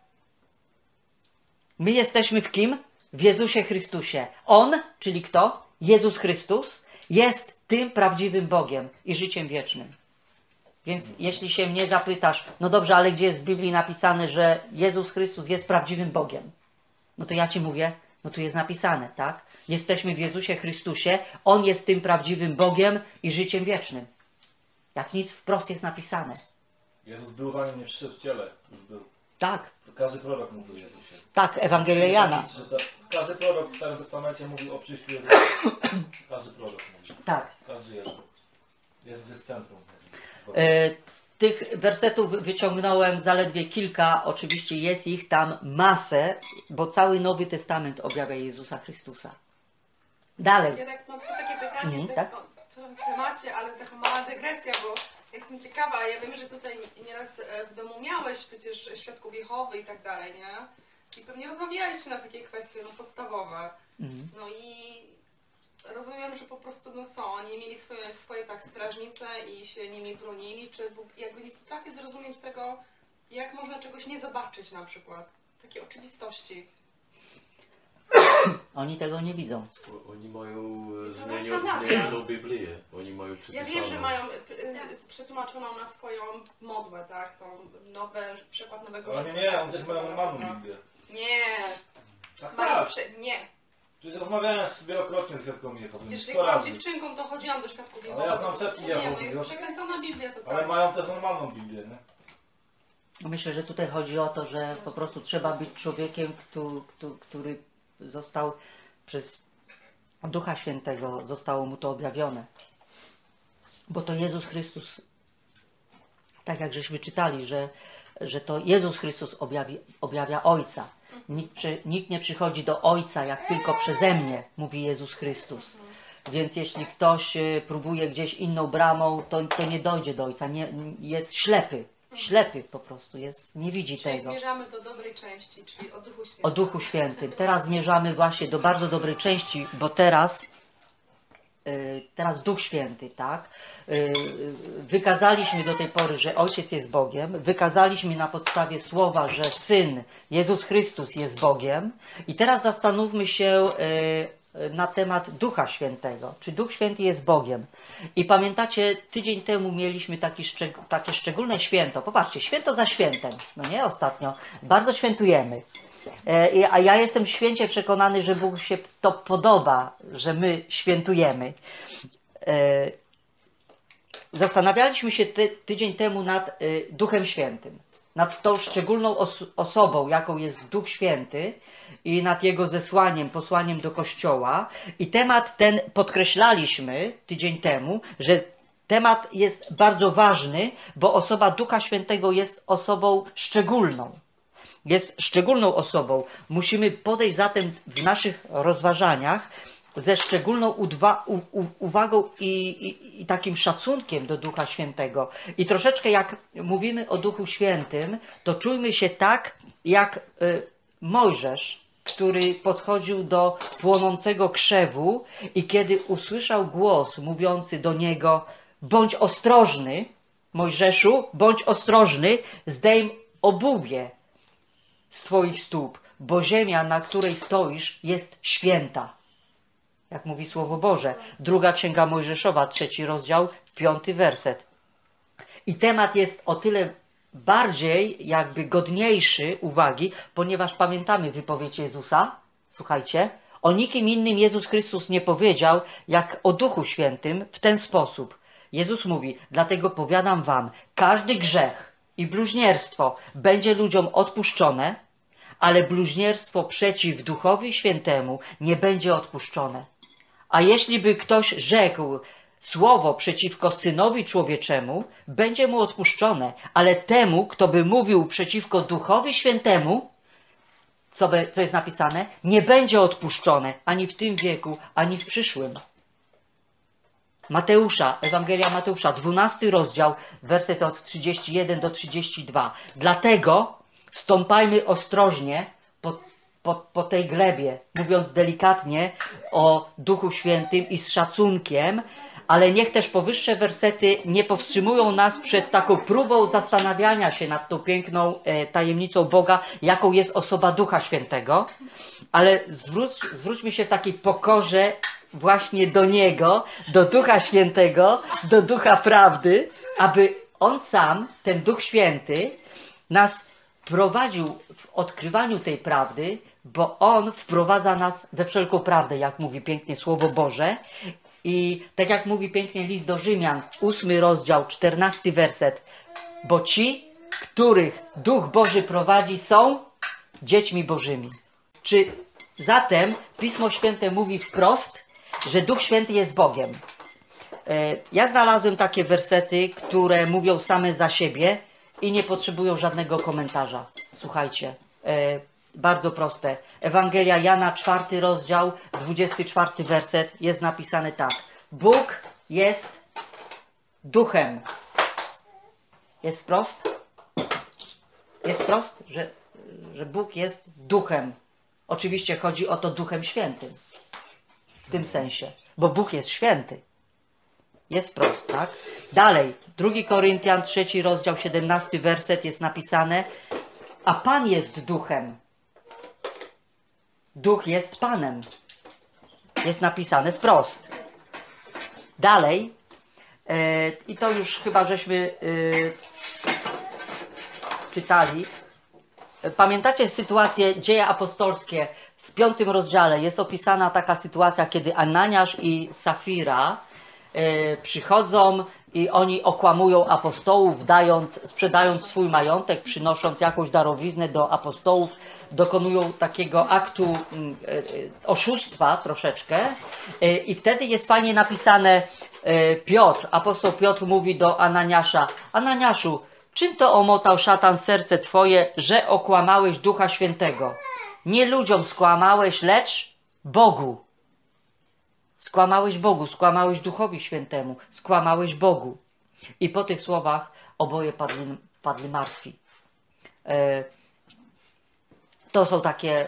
My jesteśmy w kim? W Jezusie Chrystusie. On, czyli kto? Jezus Chrystus, jest tym prawdziwym Bogiem i życiem wiecznym. Więc jeśli się mnie zapytasz, no dobrze, ale gdzie jest w Biblii napisane, że Jezus Chrystus jest prawdziwym Bogiem? No to ja ci mówię, no tu jest napisane, tak? Jesteśmy w Jezusie Chrystusie, On jest tym prawdziwym Bogiem i życiem wiecznym. Jak nic, wprost jest napisane. Jezus był, zanim nie przyszedł w ciele. Już był. Tak, Każdy prorok mówił o Jezusie. tak, Ewangelia Jana. Każdy prorok w Starym Testamencie mówił o przyjściu Jezusa. Każdy prorok mówił. Tak. Każdy jeden. Jezus jest centrum. Tych wersetów wyciągnąłem zaledwie kilka, oczywiście jest ich tam masę, bo cały Nowy Testament objawia Jezusa Chrystusa. Dalej. Ja tak mam tu takie pytanie tak? w tym temacie, ale taka mała dygresja, bo jestem ciekawa, ja wiem, że tutaj nieraz w domu miałeś przecież świadków Jehowy i tak dalej, nie? I pewnie rozmawialiście na takie kwestie podstawowe. No i rozumiem, że po prostu, no co, oni mieli swoje tak strażnice i się nimi bronili, czy jakby nie potrafię zrozumieć tego, jak można czegoś nie zobaczyć na przykład. Takie oczywistości. Oni tego nie widzą. Oni mają To zmienioną Biblię. Oni mają Ja przepisaną. wiem, że mają przetłumaczoną na swoją modłę, tak? Tą przekład Nowego Ale nie, oni też mają normalną Biblię. Nie, Tak, mają tak. nie. Przecież rozmawiałem wielokrotnie z Świadką Jehowy. Przecież 100 jak byłam razy. dziewczynką, to chodziłam do świadków Ale Jehowy. ja znam setki Nie, Jehowy, no jest wiesz? przekręcona Biblia, to Ale tak. mają też normalną Biblię, nie? Myślę, że tutaj chodzi o to, że po prostu trzeba być człowiekiem, który został przez Ducha Świętego, zostało mu to objawione. Bo to Jezus Chrystus, tak jak żeśmy czytali, że to Jezus Chrystus objawia Ojca. Nikt nie przychodzi do Ojca jak tylko przeze mnie, mówi Jezus Chrystus. Więc jeśli ktoś próbuje gdzieś inną bramą, to nie dojdzie do Ojca. Jest ślepy. Ślepy po prostu jest, nie widzi Czyli tego. zmierzamy do dobrej części, czyli o Duchu Świętym. O Duchu Świętym. Teraz zmierzamy właśnie do bardzo dobrej części, bo teraz Duch Święty, tak? Wykazaliśmy do tej pory, że Ojciec jest Bogiem. Wykazaliśmy na podstawie słowa, że Syn, Jezus Chrystus jest Bogiem. I teraz zastanówmy się na temat Ducha Świętego. Czy Duch Święty jest Bogiem? I pamiętacie, tydzień temu mieliśmy takie szczególne święto. Popatrzcie, święto za świętem. No nie? Ostatnio. Bardzo świętujemy. A ja jestem święcie przekonany, że Bóg się to podoba, że my świętujemy. Zastanawialiśmy się tydzień temu nad Duchem Świętym. Nad tą szczególną osobą, jaką jest Duch Święty i nad Jego zesłaniem, posłaniem do Kościoła. I temat ten podkreślaliśmy tydzień temu, że temat jest bardzo ważny, bo osoba Ducha Świętego jest osobą szczególną. Jest szczególną osobą. Musimy podejść zatem w naszych rozważaniach ze szczególną uwagą i takim szacunkiem do Ducha Świętego. I troszeczkę jak mówimy o Duchu Świętym, to czujmy się tak, jak Mojżesz, który podchodził do płonącego krzewu i kiedy usłyszał głos mówiący do niego: bądź ostrożny, Mojżeszu, bądź ostrożny, zdejm obuwie z twoich stóp, bo ziemia, na której stoisz, jest święta. Jak mówi Słowo Boże. 2 Księga Mojżeszowa, 3 rozdział, 5 werset. I temat jest o tyle bardziej jakby godniejszy uwagi, ponieważ pamiętamy wypowiedź Jezusa. Słuchajcie, o nikim innym Jezus Chrystus nie powiedział, jak o Duchu Świętym w ten sposób. Jezus mówi: dlatego powiadam wam, każdy grzech i bluźnierstwo będzie ludziom odpuszczone, ale bluźnierstwo przeciw Duchowi Świętemu nie będzie odpuszczone. A jeśli by ktoś rzekł słowo przeciwko Synowi Człowieczemu, będzie mu odpuszczone, ale temu, kto by mówił przeciwko Duchowi Świętemu, co jest napisane, nie będzie odpuszczone ani w tym wieku, ani w przyszłym. Mateusza, Ewangelia Mateusza, 12 rozdział, werset od 31 do 32. Dlatego stąpajmy ostrożnie po tej glebie, mówiąc delikatnie o Duchu Świętym i z szacunkiem, ale niech też powyższe wersety nie powstrzymują nas przed taką próbą zastanawiania się nad tą piękną tajemnicą Boga, jaką jest osoba Ducha Świętego, ale zwróćmy się w takiej pokorze właśnie do Niego, do Ducha Świętego, do Ducha Prawdy, aby On sam, ten Duch Święty, nas prowadził w odkrywaniu tej prawdy, bo On wprowadza nas we wszelką prawdę, jak mówi pięknie Słowo Boże. I tak jak mówi pięknie list do Rzymian, 8 rozdział, 14 werset. Bo ci, których Duch Boży prowadzi, są dziećmi Bożymi. Czy zatem Pismo Święte mówi wprost, że Duch Święty jest Bogiem? Ja znalazłem takie wersety, które mówią same za siebie i nie potrzebują żadnego komentarza. Słuchajcie, bardzo proste. Ewangelia Jana, 4 rozdział, 24 werset, jest napisane tak. Bóg jest Duchem. Jest wprost? Jest wprost, że Bóg jest Duchem. Oczywiście chodzi o to Duchem Świętym. W tym sensie. Bo Bóg jest święty. Jest prost, tak? Dalej, 2 Koryntian, 3 rozdział, 17 werset jest napisane, a Pan jest Duchem. Duch jest Panem. Jest napisane wprost. Dalej, i to już chyba żeśmy czytali. Pamiętacie sytuację, Dzieje apostolskie, w 5 rozdziale jest opisana taka sytuacja, kiedy Ananiasz i Safira przychodzą i oni okłamują apostołów, sprzedając swój majątek, przynosząc jakąś darowiznę do apostołów, dokonują takiego aktu oszustwa troszeczkę i wtedy jest fajnie napisane apostoł Piotr mówi do Ananiasza, Ananiaszu, czym to omotał szatan serce twoje, że okłamałeś Ducha Świętego? Nie ludziom skłamałeś, lecz Bogu. Skłamałeś Bogu, skłamałeś Duchowi Świętemu, skłamałeś Bogu. I po tych słowach oboje padli martwi. To są takie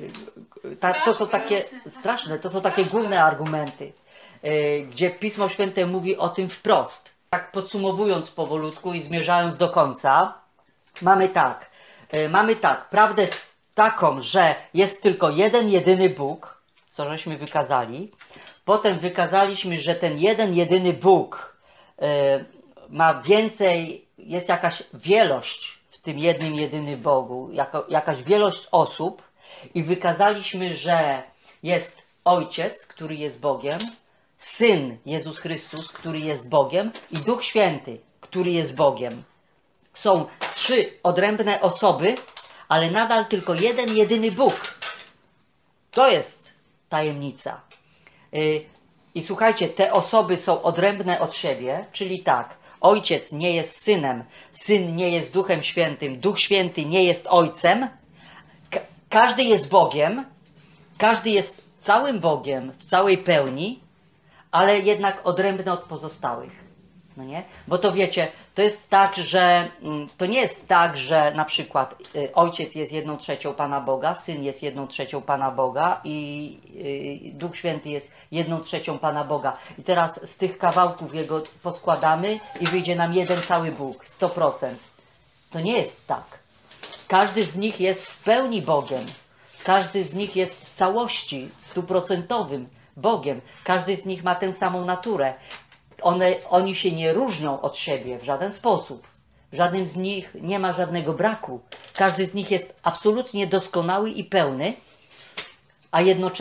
straszne, to są takie główne argumenty, gdzie Pismo Święte mówi o tym wprost. Tak podsumowując powolutku i zmierzając do końca, mamy tak, prawdę taką, że jest tylko jeden, jedyny Bóg, co żeśmy wykazali. Potem wykazaliśmy, że ten jeden, jedyny Bóg ma więcej, jest jakaś wielość w tym jednym, jedynym Bogu, jakaś wielość osób i wykazaliśmy, że jest Ojciec, który jest Bogiem, Syn Jezus Chrystus, który jest Bogiem i Duch Święty, który jest Bogiem. Są 3 odrębne osoby, ale nadal tylko jeden, jedyny Bóg. To jest tajemnica. I słuchajcie, te osoby są odrębne od siebie, czyli tak, Ojciec nie jest Synem, Syn nie jest Duchem Świętym, Duch Święty nie jest Ojcem. Każdy jest Bogiem, każdy jest całym Bogiem w całej pełni, ale jednak odrębny od pozostałych. No nie? Bo to wiecie, to jest tak, że to nie jest tak, że na przykład Ojciec jest 1/3 Pana Boga, Syn jest 1/3 Pana Boga i Duch Święty jest 1/3 Pana Boga. I teraz z tych kawałków Jego poskładamy i wyjdzie nam jeden cały Bóg, 100%. To nie jest tak. Każdy z nich jest w pełni Bogiem. Każdy z nich jest w całości 100% Bogiem. Każdy z nich ma tę samą naturę. Oni się nie różnią od siebie w żaden sposób. W żadnym z nich nie ma żadnego braku. Każdy z nich jest absolutnie doskonały i pełny, a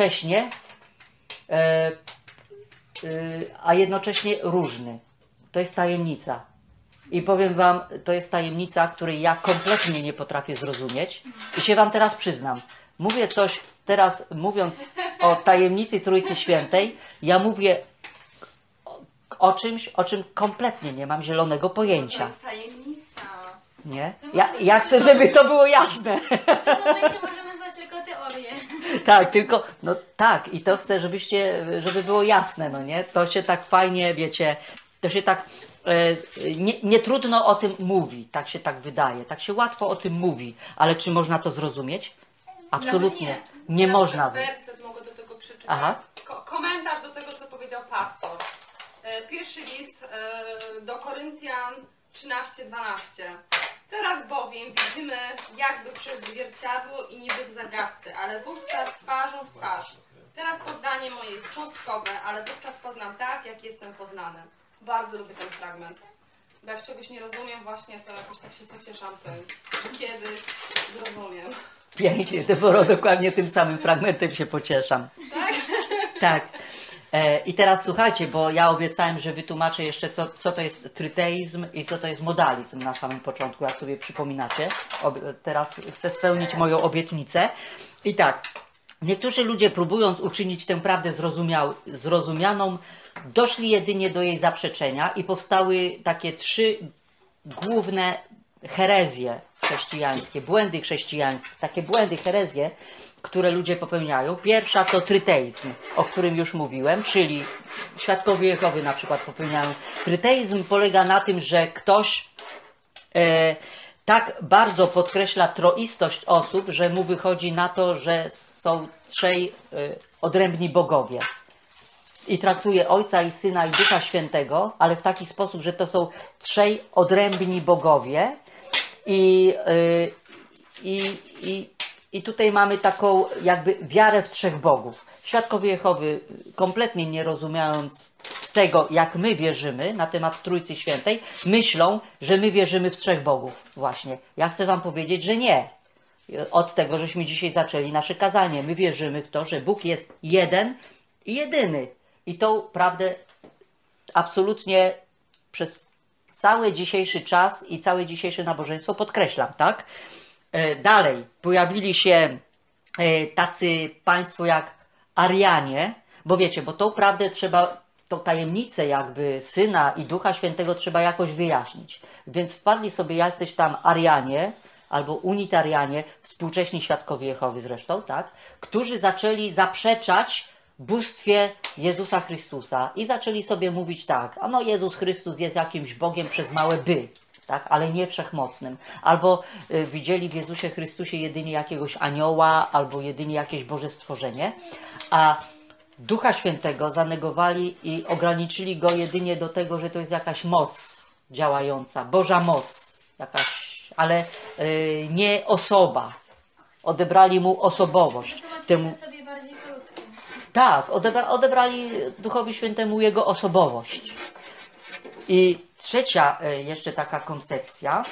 jednocześnie różny. To jest tajemnica. I powiem wam, to jest tajemnica, której ja kompletnie nie potrafię zrozumieć. I się wam teraz przyznam. Mówię coś teraz, mówiąc o tajemnicy Trójcy Świętej, ja mówię o czymś, o czym kompletnie nie mam zielonego pojęcia. To jest tajemnica. Nie? Ja chcę, żeby to było jasne. W tym momencie możemy znać tylko teorię. Tak, tylko, no tak, i to chcę, żeby było jasne, no nie? To się tak fajnie, wiecie, to się tak, nie trudno o tym mówi, tak się tak wydaje, tak się łatwo o tym mówi, ale czy można to zrozumieć? Absolutnie. Nie można. Werset mogę do tego przeczytać. Aha. Komentarz do tego, co powiedział pastor. Pierwszy list do Koryntian 13:12. Teraz bowiem widzimy jakby przez zwierciadło i niby w zagadce, ale wówczas twarzą w twarz. Teraz poznanie moje jest cząstkowe, ale wówczas poznam tak, jak jestem poznany. Bardzo lubię ten fragment. Bo jak czegoś nie rozumiem właśnie, to jakoś tak się pocieszam tym, że kiedyś zrozumiem. Pięknie, Deboro, dokładnie tym samym fragmentem się pocieszam. Tak? Tak. I teraz słuchajcie, bo ja obiecałem, że wytłumaczę jeszcze, co to jest tryteizm i co to jest modalizm na samym początku, jak sobie przypominacie. Teraz chcę spełnić moją obietnicę. I tak, niektórzy ludzie, próbując uczynić tę prawdę zrozumianą, doszli jedynie do jej zaprzeczenia i powstały takie 3 główne herezje chrześcijańskie, błędy chrześcijańskie, takie błędy, herezje, które ludzie popełniają. Pierwsza to tryteizm, o którym już mówiłem, czyli świadkowie Jehowy na przykład popełniają. Tryteizm polega na tym, że ktoś tak bardzo podkreśla troistość osób, że mu wychodzi na to, że są 3 odrębni bogowie. I traktuje Ojca i Syna i Ducha Świętego, ale w taki sposób, że to są 3 odrębni bogowie. I tutaj mamy taką jakby wiarę w 3 bogów. Świadkowie Jehowy, kompletnie nie rozumiejąc tego, jak my wierzymy na temat Trójcy Świętej, myślą, że my wierzymy w 3 bogów. Właśnie. Ja chcę wam powiedzieć, że nie. Od tego, żeśmy dzisiaj zaczęli nasze kazanie. My wierzymy w to, że Bóg jest jeden i jedyny. I tą prawdę absolutnie przez cały dzisiejszy czas i całe dzisiejsze nabożeństwo podkreślam, tak? Dalej, pojawili się tacy państwo jak Arianie, bo wiecie, bo tą prawdę trzeba, tą tajemnicę jakby Syna i Ducha Świętego trzeba jakoś wyjaśnić. Więc wpadli sobie jacyś tam Arianie, albo unitarianie, współcześni świadkowie Jehowy zresztą, tak? Którzy zaczęli zaprzeczać bóstwie Jezusa Chrystusa i zaczęli sobie mówić tak, a no Jezus Chrystus jest jakimś Bogiem przez małe by, tak, ale nie wszechmocnym. Albo widzieli w Jezusie Chrystusie jedynie jakiegoś anioła, albo jedynie jakieś Boże stworzenie, a Ducha Świętego zanegowali i ograniczyli go jedynie do tego, że to jest jakaś moc działająca, Boża moc, jakaś, ale nie osoba. Odebrali mu osobowość. Tłumaczymy sobie bardziej po ludzku. Tak, odebrali Duchowi Świętemu jego osobowość. I trzecia jeszcze taka koncepcja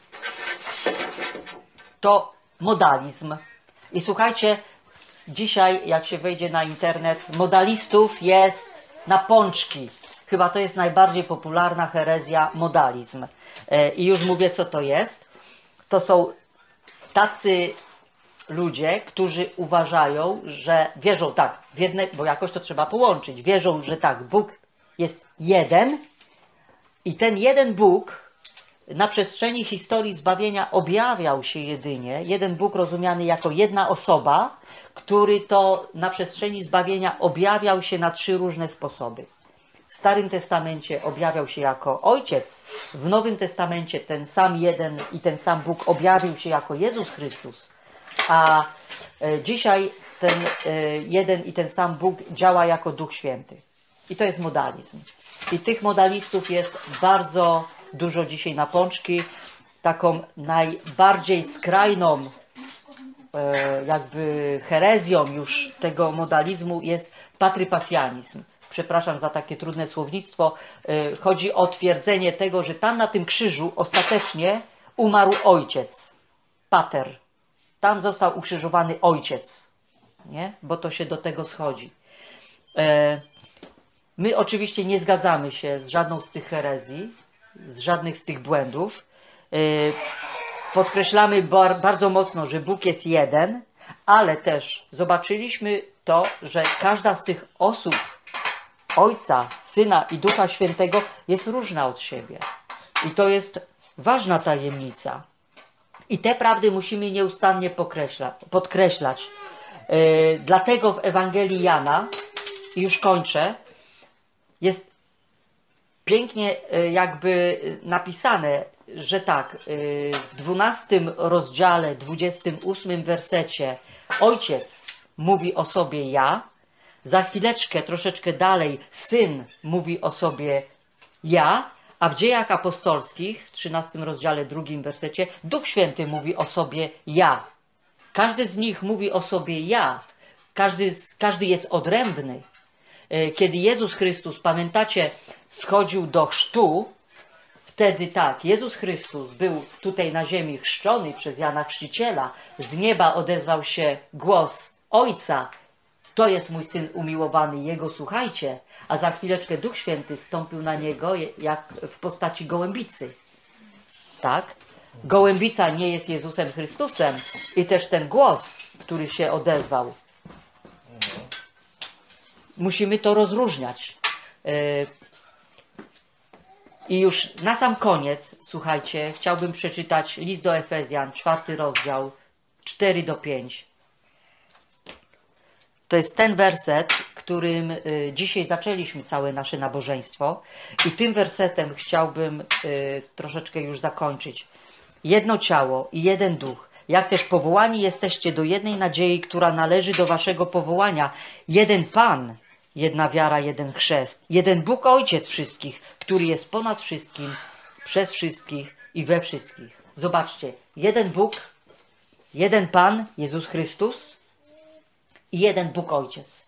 to modalizm. I słuchajcie, dzisiaj jak się wejdzie na internet, modalistów jest na pączki. Chyba to jest najbardziej popularna herezja, modalizm. I już mówię, co to jest. To są tacy ludzie, którzy uważają, że wierzą tak, w jedne, bo jakoś to trzeba połączyć, wierzą, że tak, Bóg jest jeden i ten jeden Bóg na przestrzeni historii zbawienia objawiał się jedynie, jeden Bóg rozumiany jako jedna osoba, który to na przestrzeni zbawienia objawiał się na 3 różne sposoby. W Starym Testamencie objawiał się jako Ojciec, w Nowym Testamencie ten sam jeden i ten sam Bóg objawił się jako Jezus Chrystus, a dzisiaj ten jeden i ten sam Bóg działa jako Duch Święty. I to jest modalizm. I tych modalistów jest bardzo dużo dzisiaj na pączki. Taką najbardziej skrajną jakby herezją już tego modalizmu jest patrypasjanizm. Przepraszam za takie trudne słownictwo. Chodzi o twierdzenie tego, że tam na tym krzyżu ostatecznie umarł Ojciec. Pater. Tam został ukrzyżowany Ojciec. Nie? Bo to się do tego schodzi. My oczywiście nie zgadzamy się z żadną z tych herezji, z żadnych z tych błędów. Podkreślamy bardzo mocno, że Bóg jest jeden, ale też zobaczyliśmy to, że każda z tych osób, Ojca, Syna i Ducha Świętego, jest różna od siebie. I to jest ważna tajemnica. I te prawdy musimy nieustannie podkreślać. Dlatego w Ewangelii Jana, i już kończę, jest pięknie jakby napisane, że tak, w 12 rozdziale, 28 wersecie Ojciec mówi o sobie ja, za chwileczkę, troszeczkę dalej Syn mówi o sobie ja, a w Dziejach Apostolskich, w 13 rozdziale, 2 wersecie, Duch Święty mówi o sobie ja. Każdy z nich mówi o sobie ja. Każdy jest odrębny. Kiedy Jezus Chrystus, pamiętacie, schodził do chrztu, wtedy tak, Jezus Chrystus był tutaj na ziemi chrzczony przez Jana Chrzciciela. Z nieba odezwał się głos Ojca. To jest mój Syn umiłowany, Jego słuchajcie. A za chwileczkę Duch Święty zstąpił na Niego jak w postaci gołębicy. Tak? Gołębica nie jest Jezusem Chrystusem i też ten głos, który się odezwał. Musimy to rozróżniać. I już na sam koniec, słuchajcie, chciałbym przeczytać list do Efezjan, 4 rozdział, 4-5. To jest ten werset, którym dzisiaj zaczęliśmy całe nasze nabożeństwo. I tym wersetem chciałbym troszeczkę już zakończyć. Jedno ciało i jeden duch, jak też powołani jesteście do jednej nadziei, która należy do waszego powołania. Jeden Pan, jedna wiara, jeden chrzest, jeden Bóg Ojciec wszystkich, który jest ponad wszystkim, przez wszystkich i we wszystkich. Zobaczcie, jeden Bóg, jeden Pan, Jezus Chrystus i jeden Bóg Ojciec.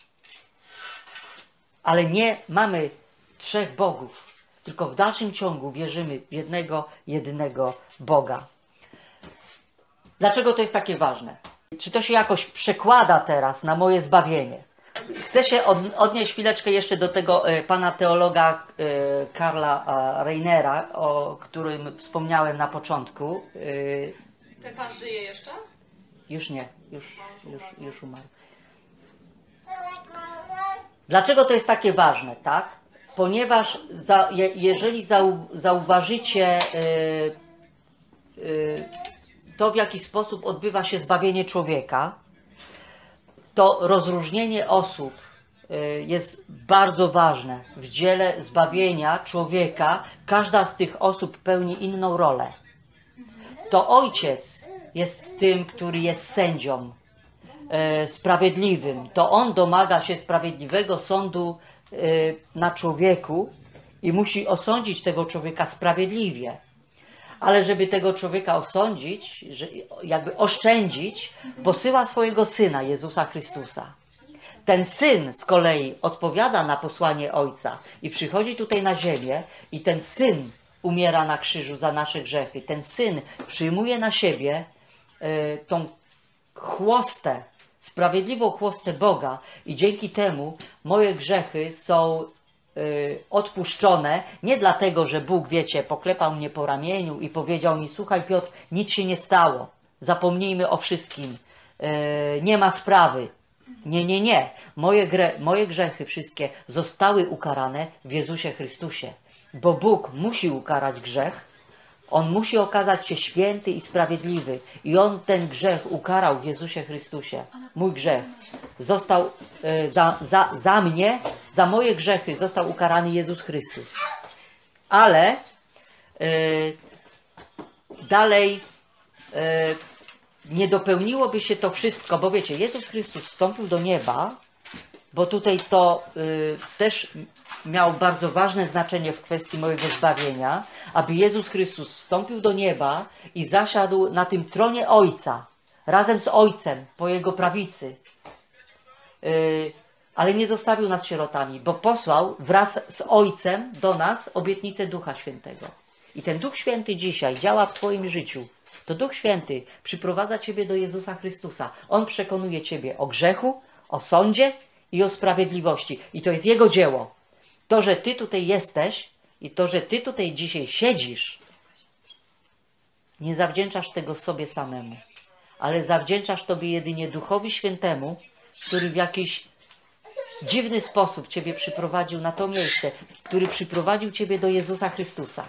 Ale nie mamy trzech bogów, tylko w dalszym ciągu wierzymy w jednego, jedynego Boga. Dlaczego to jest takie ważne? Czy to się jakoś przekłada teraz na moje zbawienie? Chcę się odnieść chwileczkę jeszcze do tego pana teologa Karla Reinera, o którym wspomniałem na początku. Ten pan żyje jeszcze? Już nie, już umarł. Dlaczego to jest takie ważne, tak? Ponieważ jeżeli zauważycie to, w jaki sposób odbywa się zbawienie człowieka, to rozróżnienie osób jest bardzo ważne. W dziele zbawienia człowieka każda z tych osób pełni inną rolę. To Ojciec jest tym, który jest sędzią sprawiedliwym. To On domaga się sprawiedliwego sądu na człowieku i musi osądzić tego człowieka sprawiedliwie. Ale żeby tego człowieka osądzić, jakby oszczędzić, posyła swojego Syna, Jezusa Chrystusa. Ten Syn z kolei odpowiada na posłanie Ojca i przychodzi tutaj na ziemię i ten Syn umiera na krzyżu za nasze grzechy. Ten Syn przyjmuje na siebie tą chłostę, sprawiedliwą chłostę Boga i dzięki temu moje grzechy są odpuszczone, nie dlatego, że Bóg, wiecie, poklepał mnie po ramieniu i powiedział mi: słuchaj Piotr, nic się nie stało, zapomnijmy o wszystkim, nie ma sprawy. Nie. Moje grzechy wszystkie zostały ukarane w Jezusie Chrystusie, bo Bóg musi ukarać grzech, On musi okazać się święty i sprawiedliwy i On ten grzech ukarał w Jezusie Chrystusie. Mój grzech został za mnie, za moje grzechy został ukarany Jezus Chrystus. Ale dalej nie dopełniłoby się to wszystko, bo wiecie, Jezus Chrystus wstąpił do nieba, bo tutaj to też miał bardzo ważne znaczenie w kwestii mojego zbawienia, aby Jezus Chrystus wstąpił do nieba i zasiadł na tym tronie Ojca, razem z Ojcem, po Jego prawicy. Ale nie zostawił nas sierotami, bo posłał wraz z Ojcem do nas obietnicę Ducha Świętego. I ten Duch Święty dzisiaj działa w Twoim życiu. To Duch Święty przyprowadza Ciebie do Jezusa Chrystusa. On przekonuje Ciebie o grzechu, o sądzie i o sprawiedliwości. I to jest Jego dzieło. To, że Ty tutaj jesteś i to, że Ty tutaj dzisiaj siedzisz, nie zawdzięczasz tego sobie samemu, ale zawdzięczasz Tobie jedynie Duchowi Świętemu, który w jakiś dziwny sposób Ciebie przyprowadził na to miejsce, który przyprowadził Ciebie do Jezusa Chrystusa.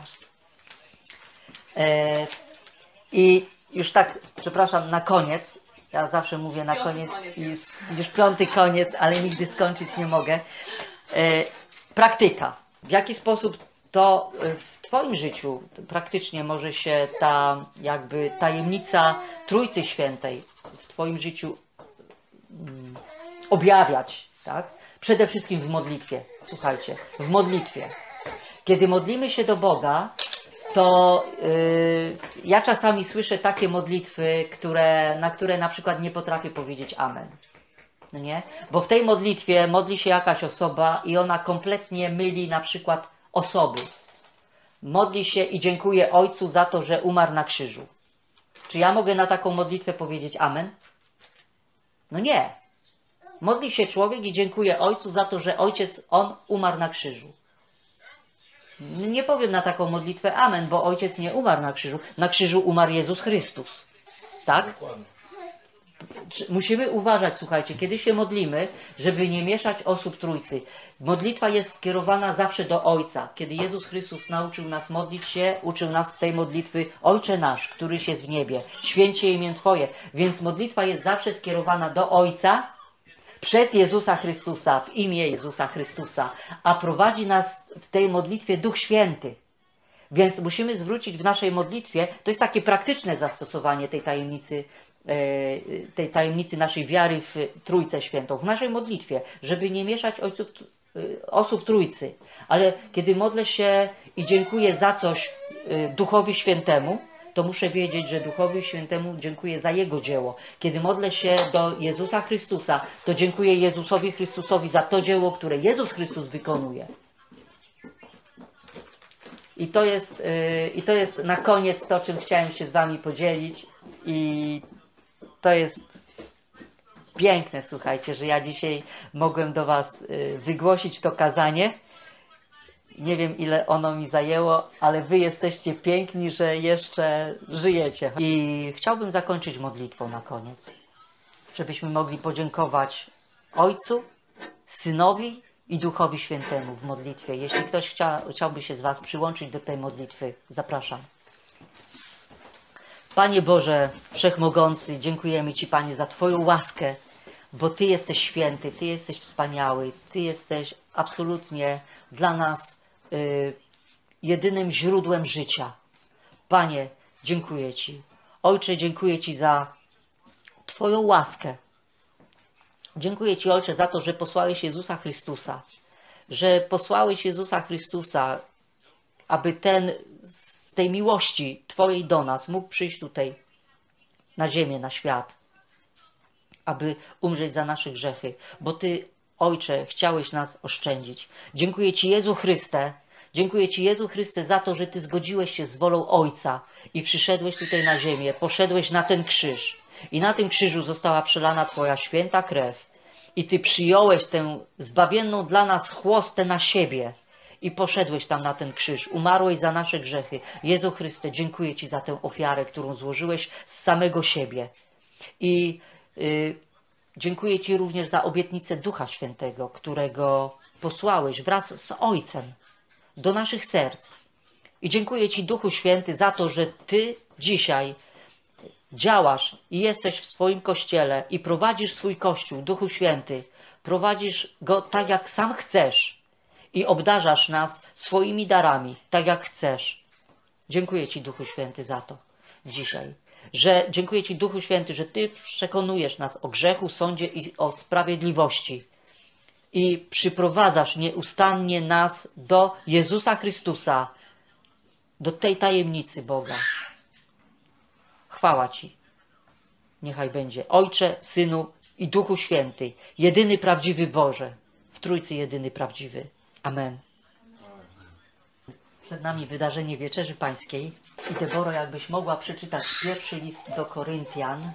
I już tak, przepraszam, na koniec, ja zawsze mówię na koniec i już 5. koniec, ale nigdy skończyć nie mogę. Praktyka. W jaki sposób to w Twoim życiu praktycznie może się ta jakby tajemnica Trójcy Świętej w Twoim życiu objawiać, tak? Przede wszystkim w modlitwie. Słuchajcie, w modlitwie. Kiedy modlimy się do Boga, to ja czasami słyszę takie modlitwy, na które na przykład nie potrafię powiedzieć amen. No nie? Bo w tej modlitwie modli się jakaś osoba i ona kompletnie myli na przykład osoby. Modli się i dziękuję Ojcu za to, że umarł na krzyżu. Czy ja mogę na taką modlitwę powiedzieć amen? No nie. Modli się człowiek i dziękuję Ojcu za to, że On umarł na krzyżu. Nie powiem na taką modlitwę amen, bo Ojciec nie umarł na krzyżu. Na krzyżu umarł Jezus Chrystus. Tak? Dokładnie. Musimy uważać, słuchajcie, kiedy się modlimy, żeby nie mieszać osób Trójcy. Modlitwa jest skierowana zawsze do Ojca. Kiedy Jezus Chrystus nauczył nas modlić się, uczył nas tej modlitwy Ojcze nasz, któryś jest w niebie, święcie imię Twoje. Więc modlitwa jest zawsze skierowana do Ojca przez Jezusa Chrystusa, w imię Jezusa Chrystusa. A prowadzi nas w tej modlitwie Duch Święty. Więc musimy zwrócić w naszej modlitwie, to jest takie praktyczne zastosowanie tej tajemnicy naszej wiary w Trójcę Świętą, w naszej modlitwie, żeby nie mieszać osób Trójcy. Ale kiedy modlę się i dziękuję za coś Duchowi Świętemu, to muszę wiedzieć, że Duchowi Świętemu dziękuję za Jego dzieło. Kiedy modlę się do Jezusa Chrystusa, to dziękuję Jezusowi Chrystusowi za to dzieło, które Jezus Chrystus wykonuje. I to jest na koniec to, czym chciałem się z Wami podzielić. I to jest piękne, słuchajcie, że ja dzisiaj mogłem do Was wygłosić to kazanie. Nie wiem, ile ono mi zajęło, ale Wy jesteście piękni, że jeszcze żyjecie. I chciałbym zakończyć modlitwą na koniec, żebyśmy mogli podziękować Ojcu, Synowi i Duchowi Świętemu w modlitwie. Jeśli ktoś chciałby się z Was przyłączyć do tej modlitwy, zapraszam. Panie Boże Wszechmogący, dziękujemy Ci, Panie, za Twoją łaskę, bo Ty jesteś święty, Ty jesteś wspaniały, Ty jesteś absolutnie dla nas jedynym źródłem życia. Panie, dziękuję Ci. Ojcze, dziękuję Ci za Twoją łaskę. Dziękuję Ci, Ojcze, za to, że posłałeś Jezusa Chrystusa. Że posłałeś Jezusa Chrystusa, aby z tej miłości Twojej do nas mógł przyjść tutaj na ziemię, na świat. Aby umrzeć za nasze grzechy. Bo Ty, Ojcze, chciałeś nas oszczędzić. Dziękuję Ci, Jezu Chryste. Dziękuję Ci, Jezu Chryste, za to, że Ty zgodziłeś się z wolą Ojca i przyszedłeś tutaj na ziemię, poszedłeś na ten krzyż. I na tym krzyżu została przelana Twoja święta krew. I Ty przyjąłeś tę zbawienną dla nas chłostę na siebie. I poszedłeś tam na ten krzyż. Umarłeś za nasze grzechy. Jezu Chryste, dziękuję Ci za tę ofiarę, którą złożyłeś z samego siebie. I dziękuję Ci również za obietnicę Ducha Świętego, którego posłałeś wraz z Ojcem do naszych serc. I dziękuję Ci, Duchu Święty, za to, że Ty dzisiaj działasz i jesteś w swoim Kościele i prowadzisz swój Kościół, Duchu Święty. Prowadzisz go tak, jak sam chcesz i obdarzasz nas swoimi darami, tak jak chcesz. Dziękuję Ci, Duchu Święty, za to dzisiaj. Dziękuję Ci, Duchu Święty, że Ty przekonujesz nas o grzechu, sądzie i o sprawiedliwości. I przyprowadzasz nieustannie nas do Jezusa Chrystusa, do tej tajemnicy Boga. Chwała Ci. Niechaj będzie Ojcze, Synu i Duchu Święty, jedyny prawdziwy Boże, w Trójcy jedyny prawdziwy. Amen. Przed nami wydarzenie Wieczerzy Pańskiej. I Deboro, jakbyś mogła przeczytać pierwszy list do Koryntian.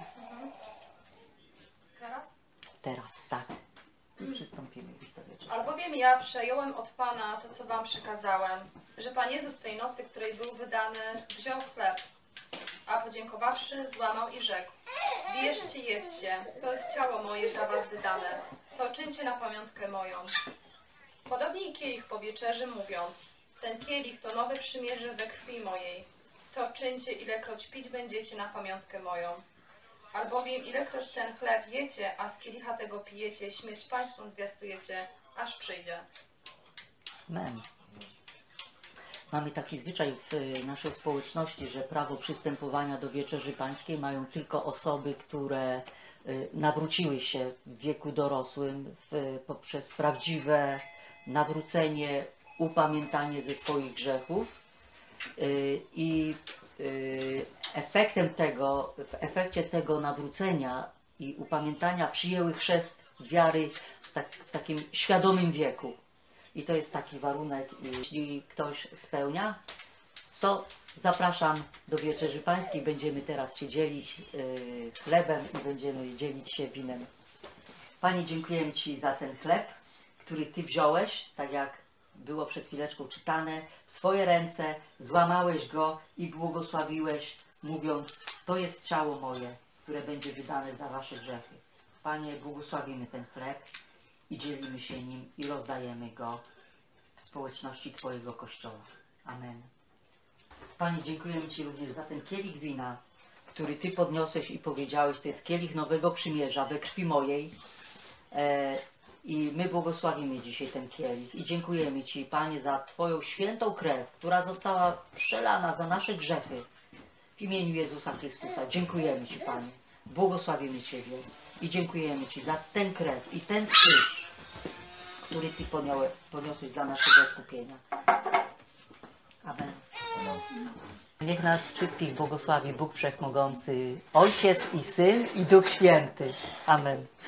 Teraz, tak. I przystąpimy już do wieczerzy. Albowiem ja przejąłem od Pana to, co wam przekazałem, że Pan Jezus tej nocy, której był wydany, wziął chleb, a podziękowawszy, złamał i rzekł: bierzcie, jedzcie, to jest ciało moje za was wydane, to czyńcie na pamiątkę moją. Podobnie i kielich po wieczerzy, mówiąc: ten kielich to nowe przymierze we krwi mojej, to czyńcie, ilekroć pić będziecie na pamiątkę moją. Albowiem ilekroć ten chleb jecie, a z kielicha tego pijecie, śmierć Pańską zwiastujecie, aż przyjdzie. Amen. Mamy taki zwyczaj w naszej społeczności, że prawo przystępowania do Wieczerzy Pańskiej mają tylko osoby, które nawróciły się w wieku dorosłym poprzez prawdziwe nawrócenie, upamiętanie ze swoich grzechów. I w efekcie tego nawrócenia i upamiętania przyjęły chrzest wiary w takim świadomym wieku. I to jest taki warunek. I jeśli ktoś spełnia, to zapraszam do Wieczerzy Pańskiej. Będziemy teraz się dzielić chlebem i będziemy dzielić się winem. Panie, dziękuję Ci za ten chleb, który Ty wziąłeś, tak jak było przed chwileczką czytane, w swoje ręce, złamałeś go i błogosławiłeś, mówiąc, to jest ciało moje, które będzie wydane za Wasze grzechy. Panie, błogosławimy ten chleb i dzielimy się nim i rozdajemy go w społeczności Twojego Kościoła. Amen. Panie, dziękuję Ci również za ten kielich wina, który Ty podniosłeś i powiedziałeś, to jest kielich nowego przymierza we krwi mojej. I my błogosławimy dzisiaj ten kielich i dziękujemy Ci, Panie, za Twoją świętą krew, która została przelana za nasze grzechy w imieniu Jezusa Chrystusa. Dziękujemy Ci, Panie. Błogosławimy Ciebie i dziękujemy Ci za ten krew i ten krzyż, który Ty poniosłeś dla naszego odkupienia. Amen. Niech nas wszystkich błogosławi Bóg Wszechmogący, Ojciec i Syn i Duch Święty. Amen.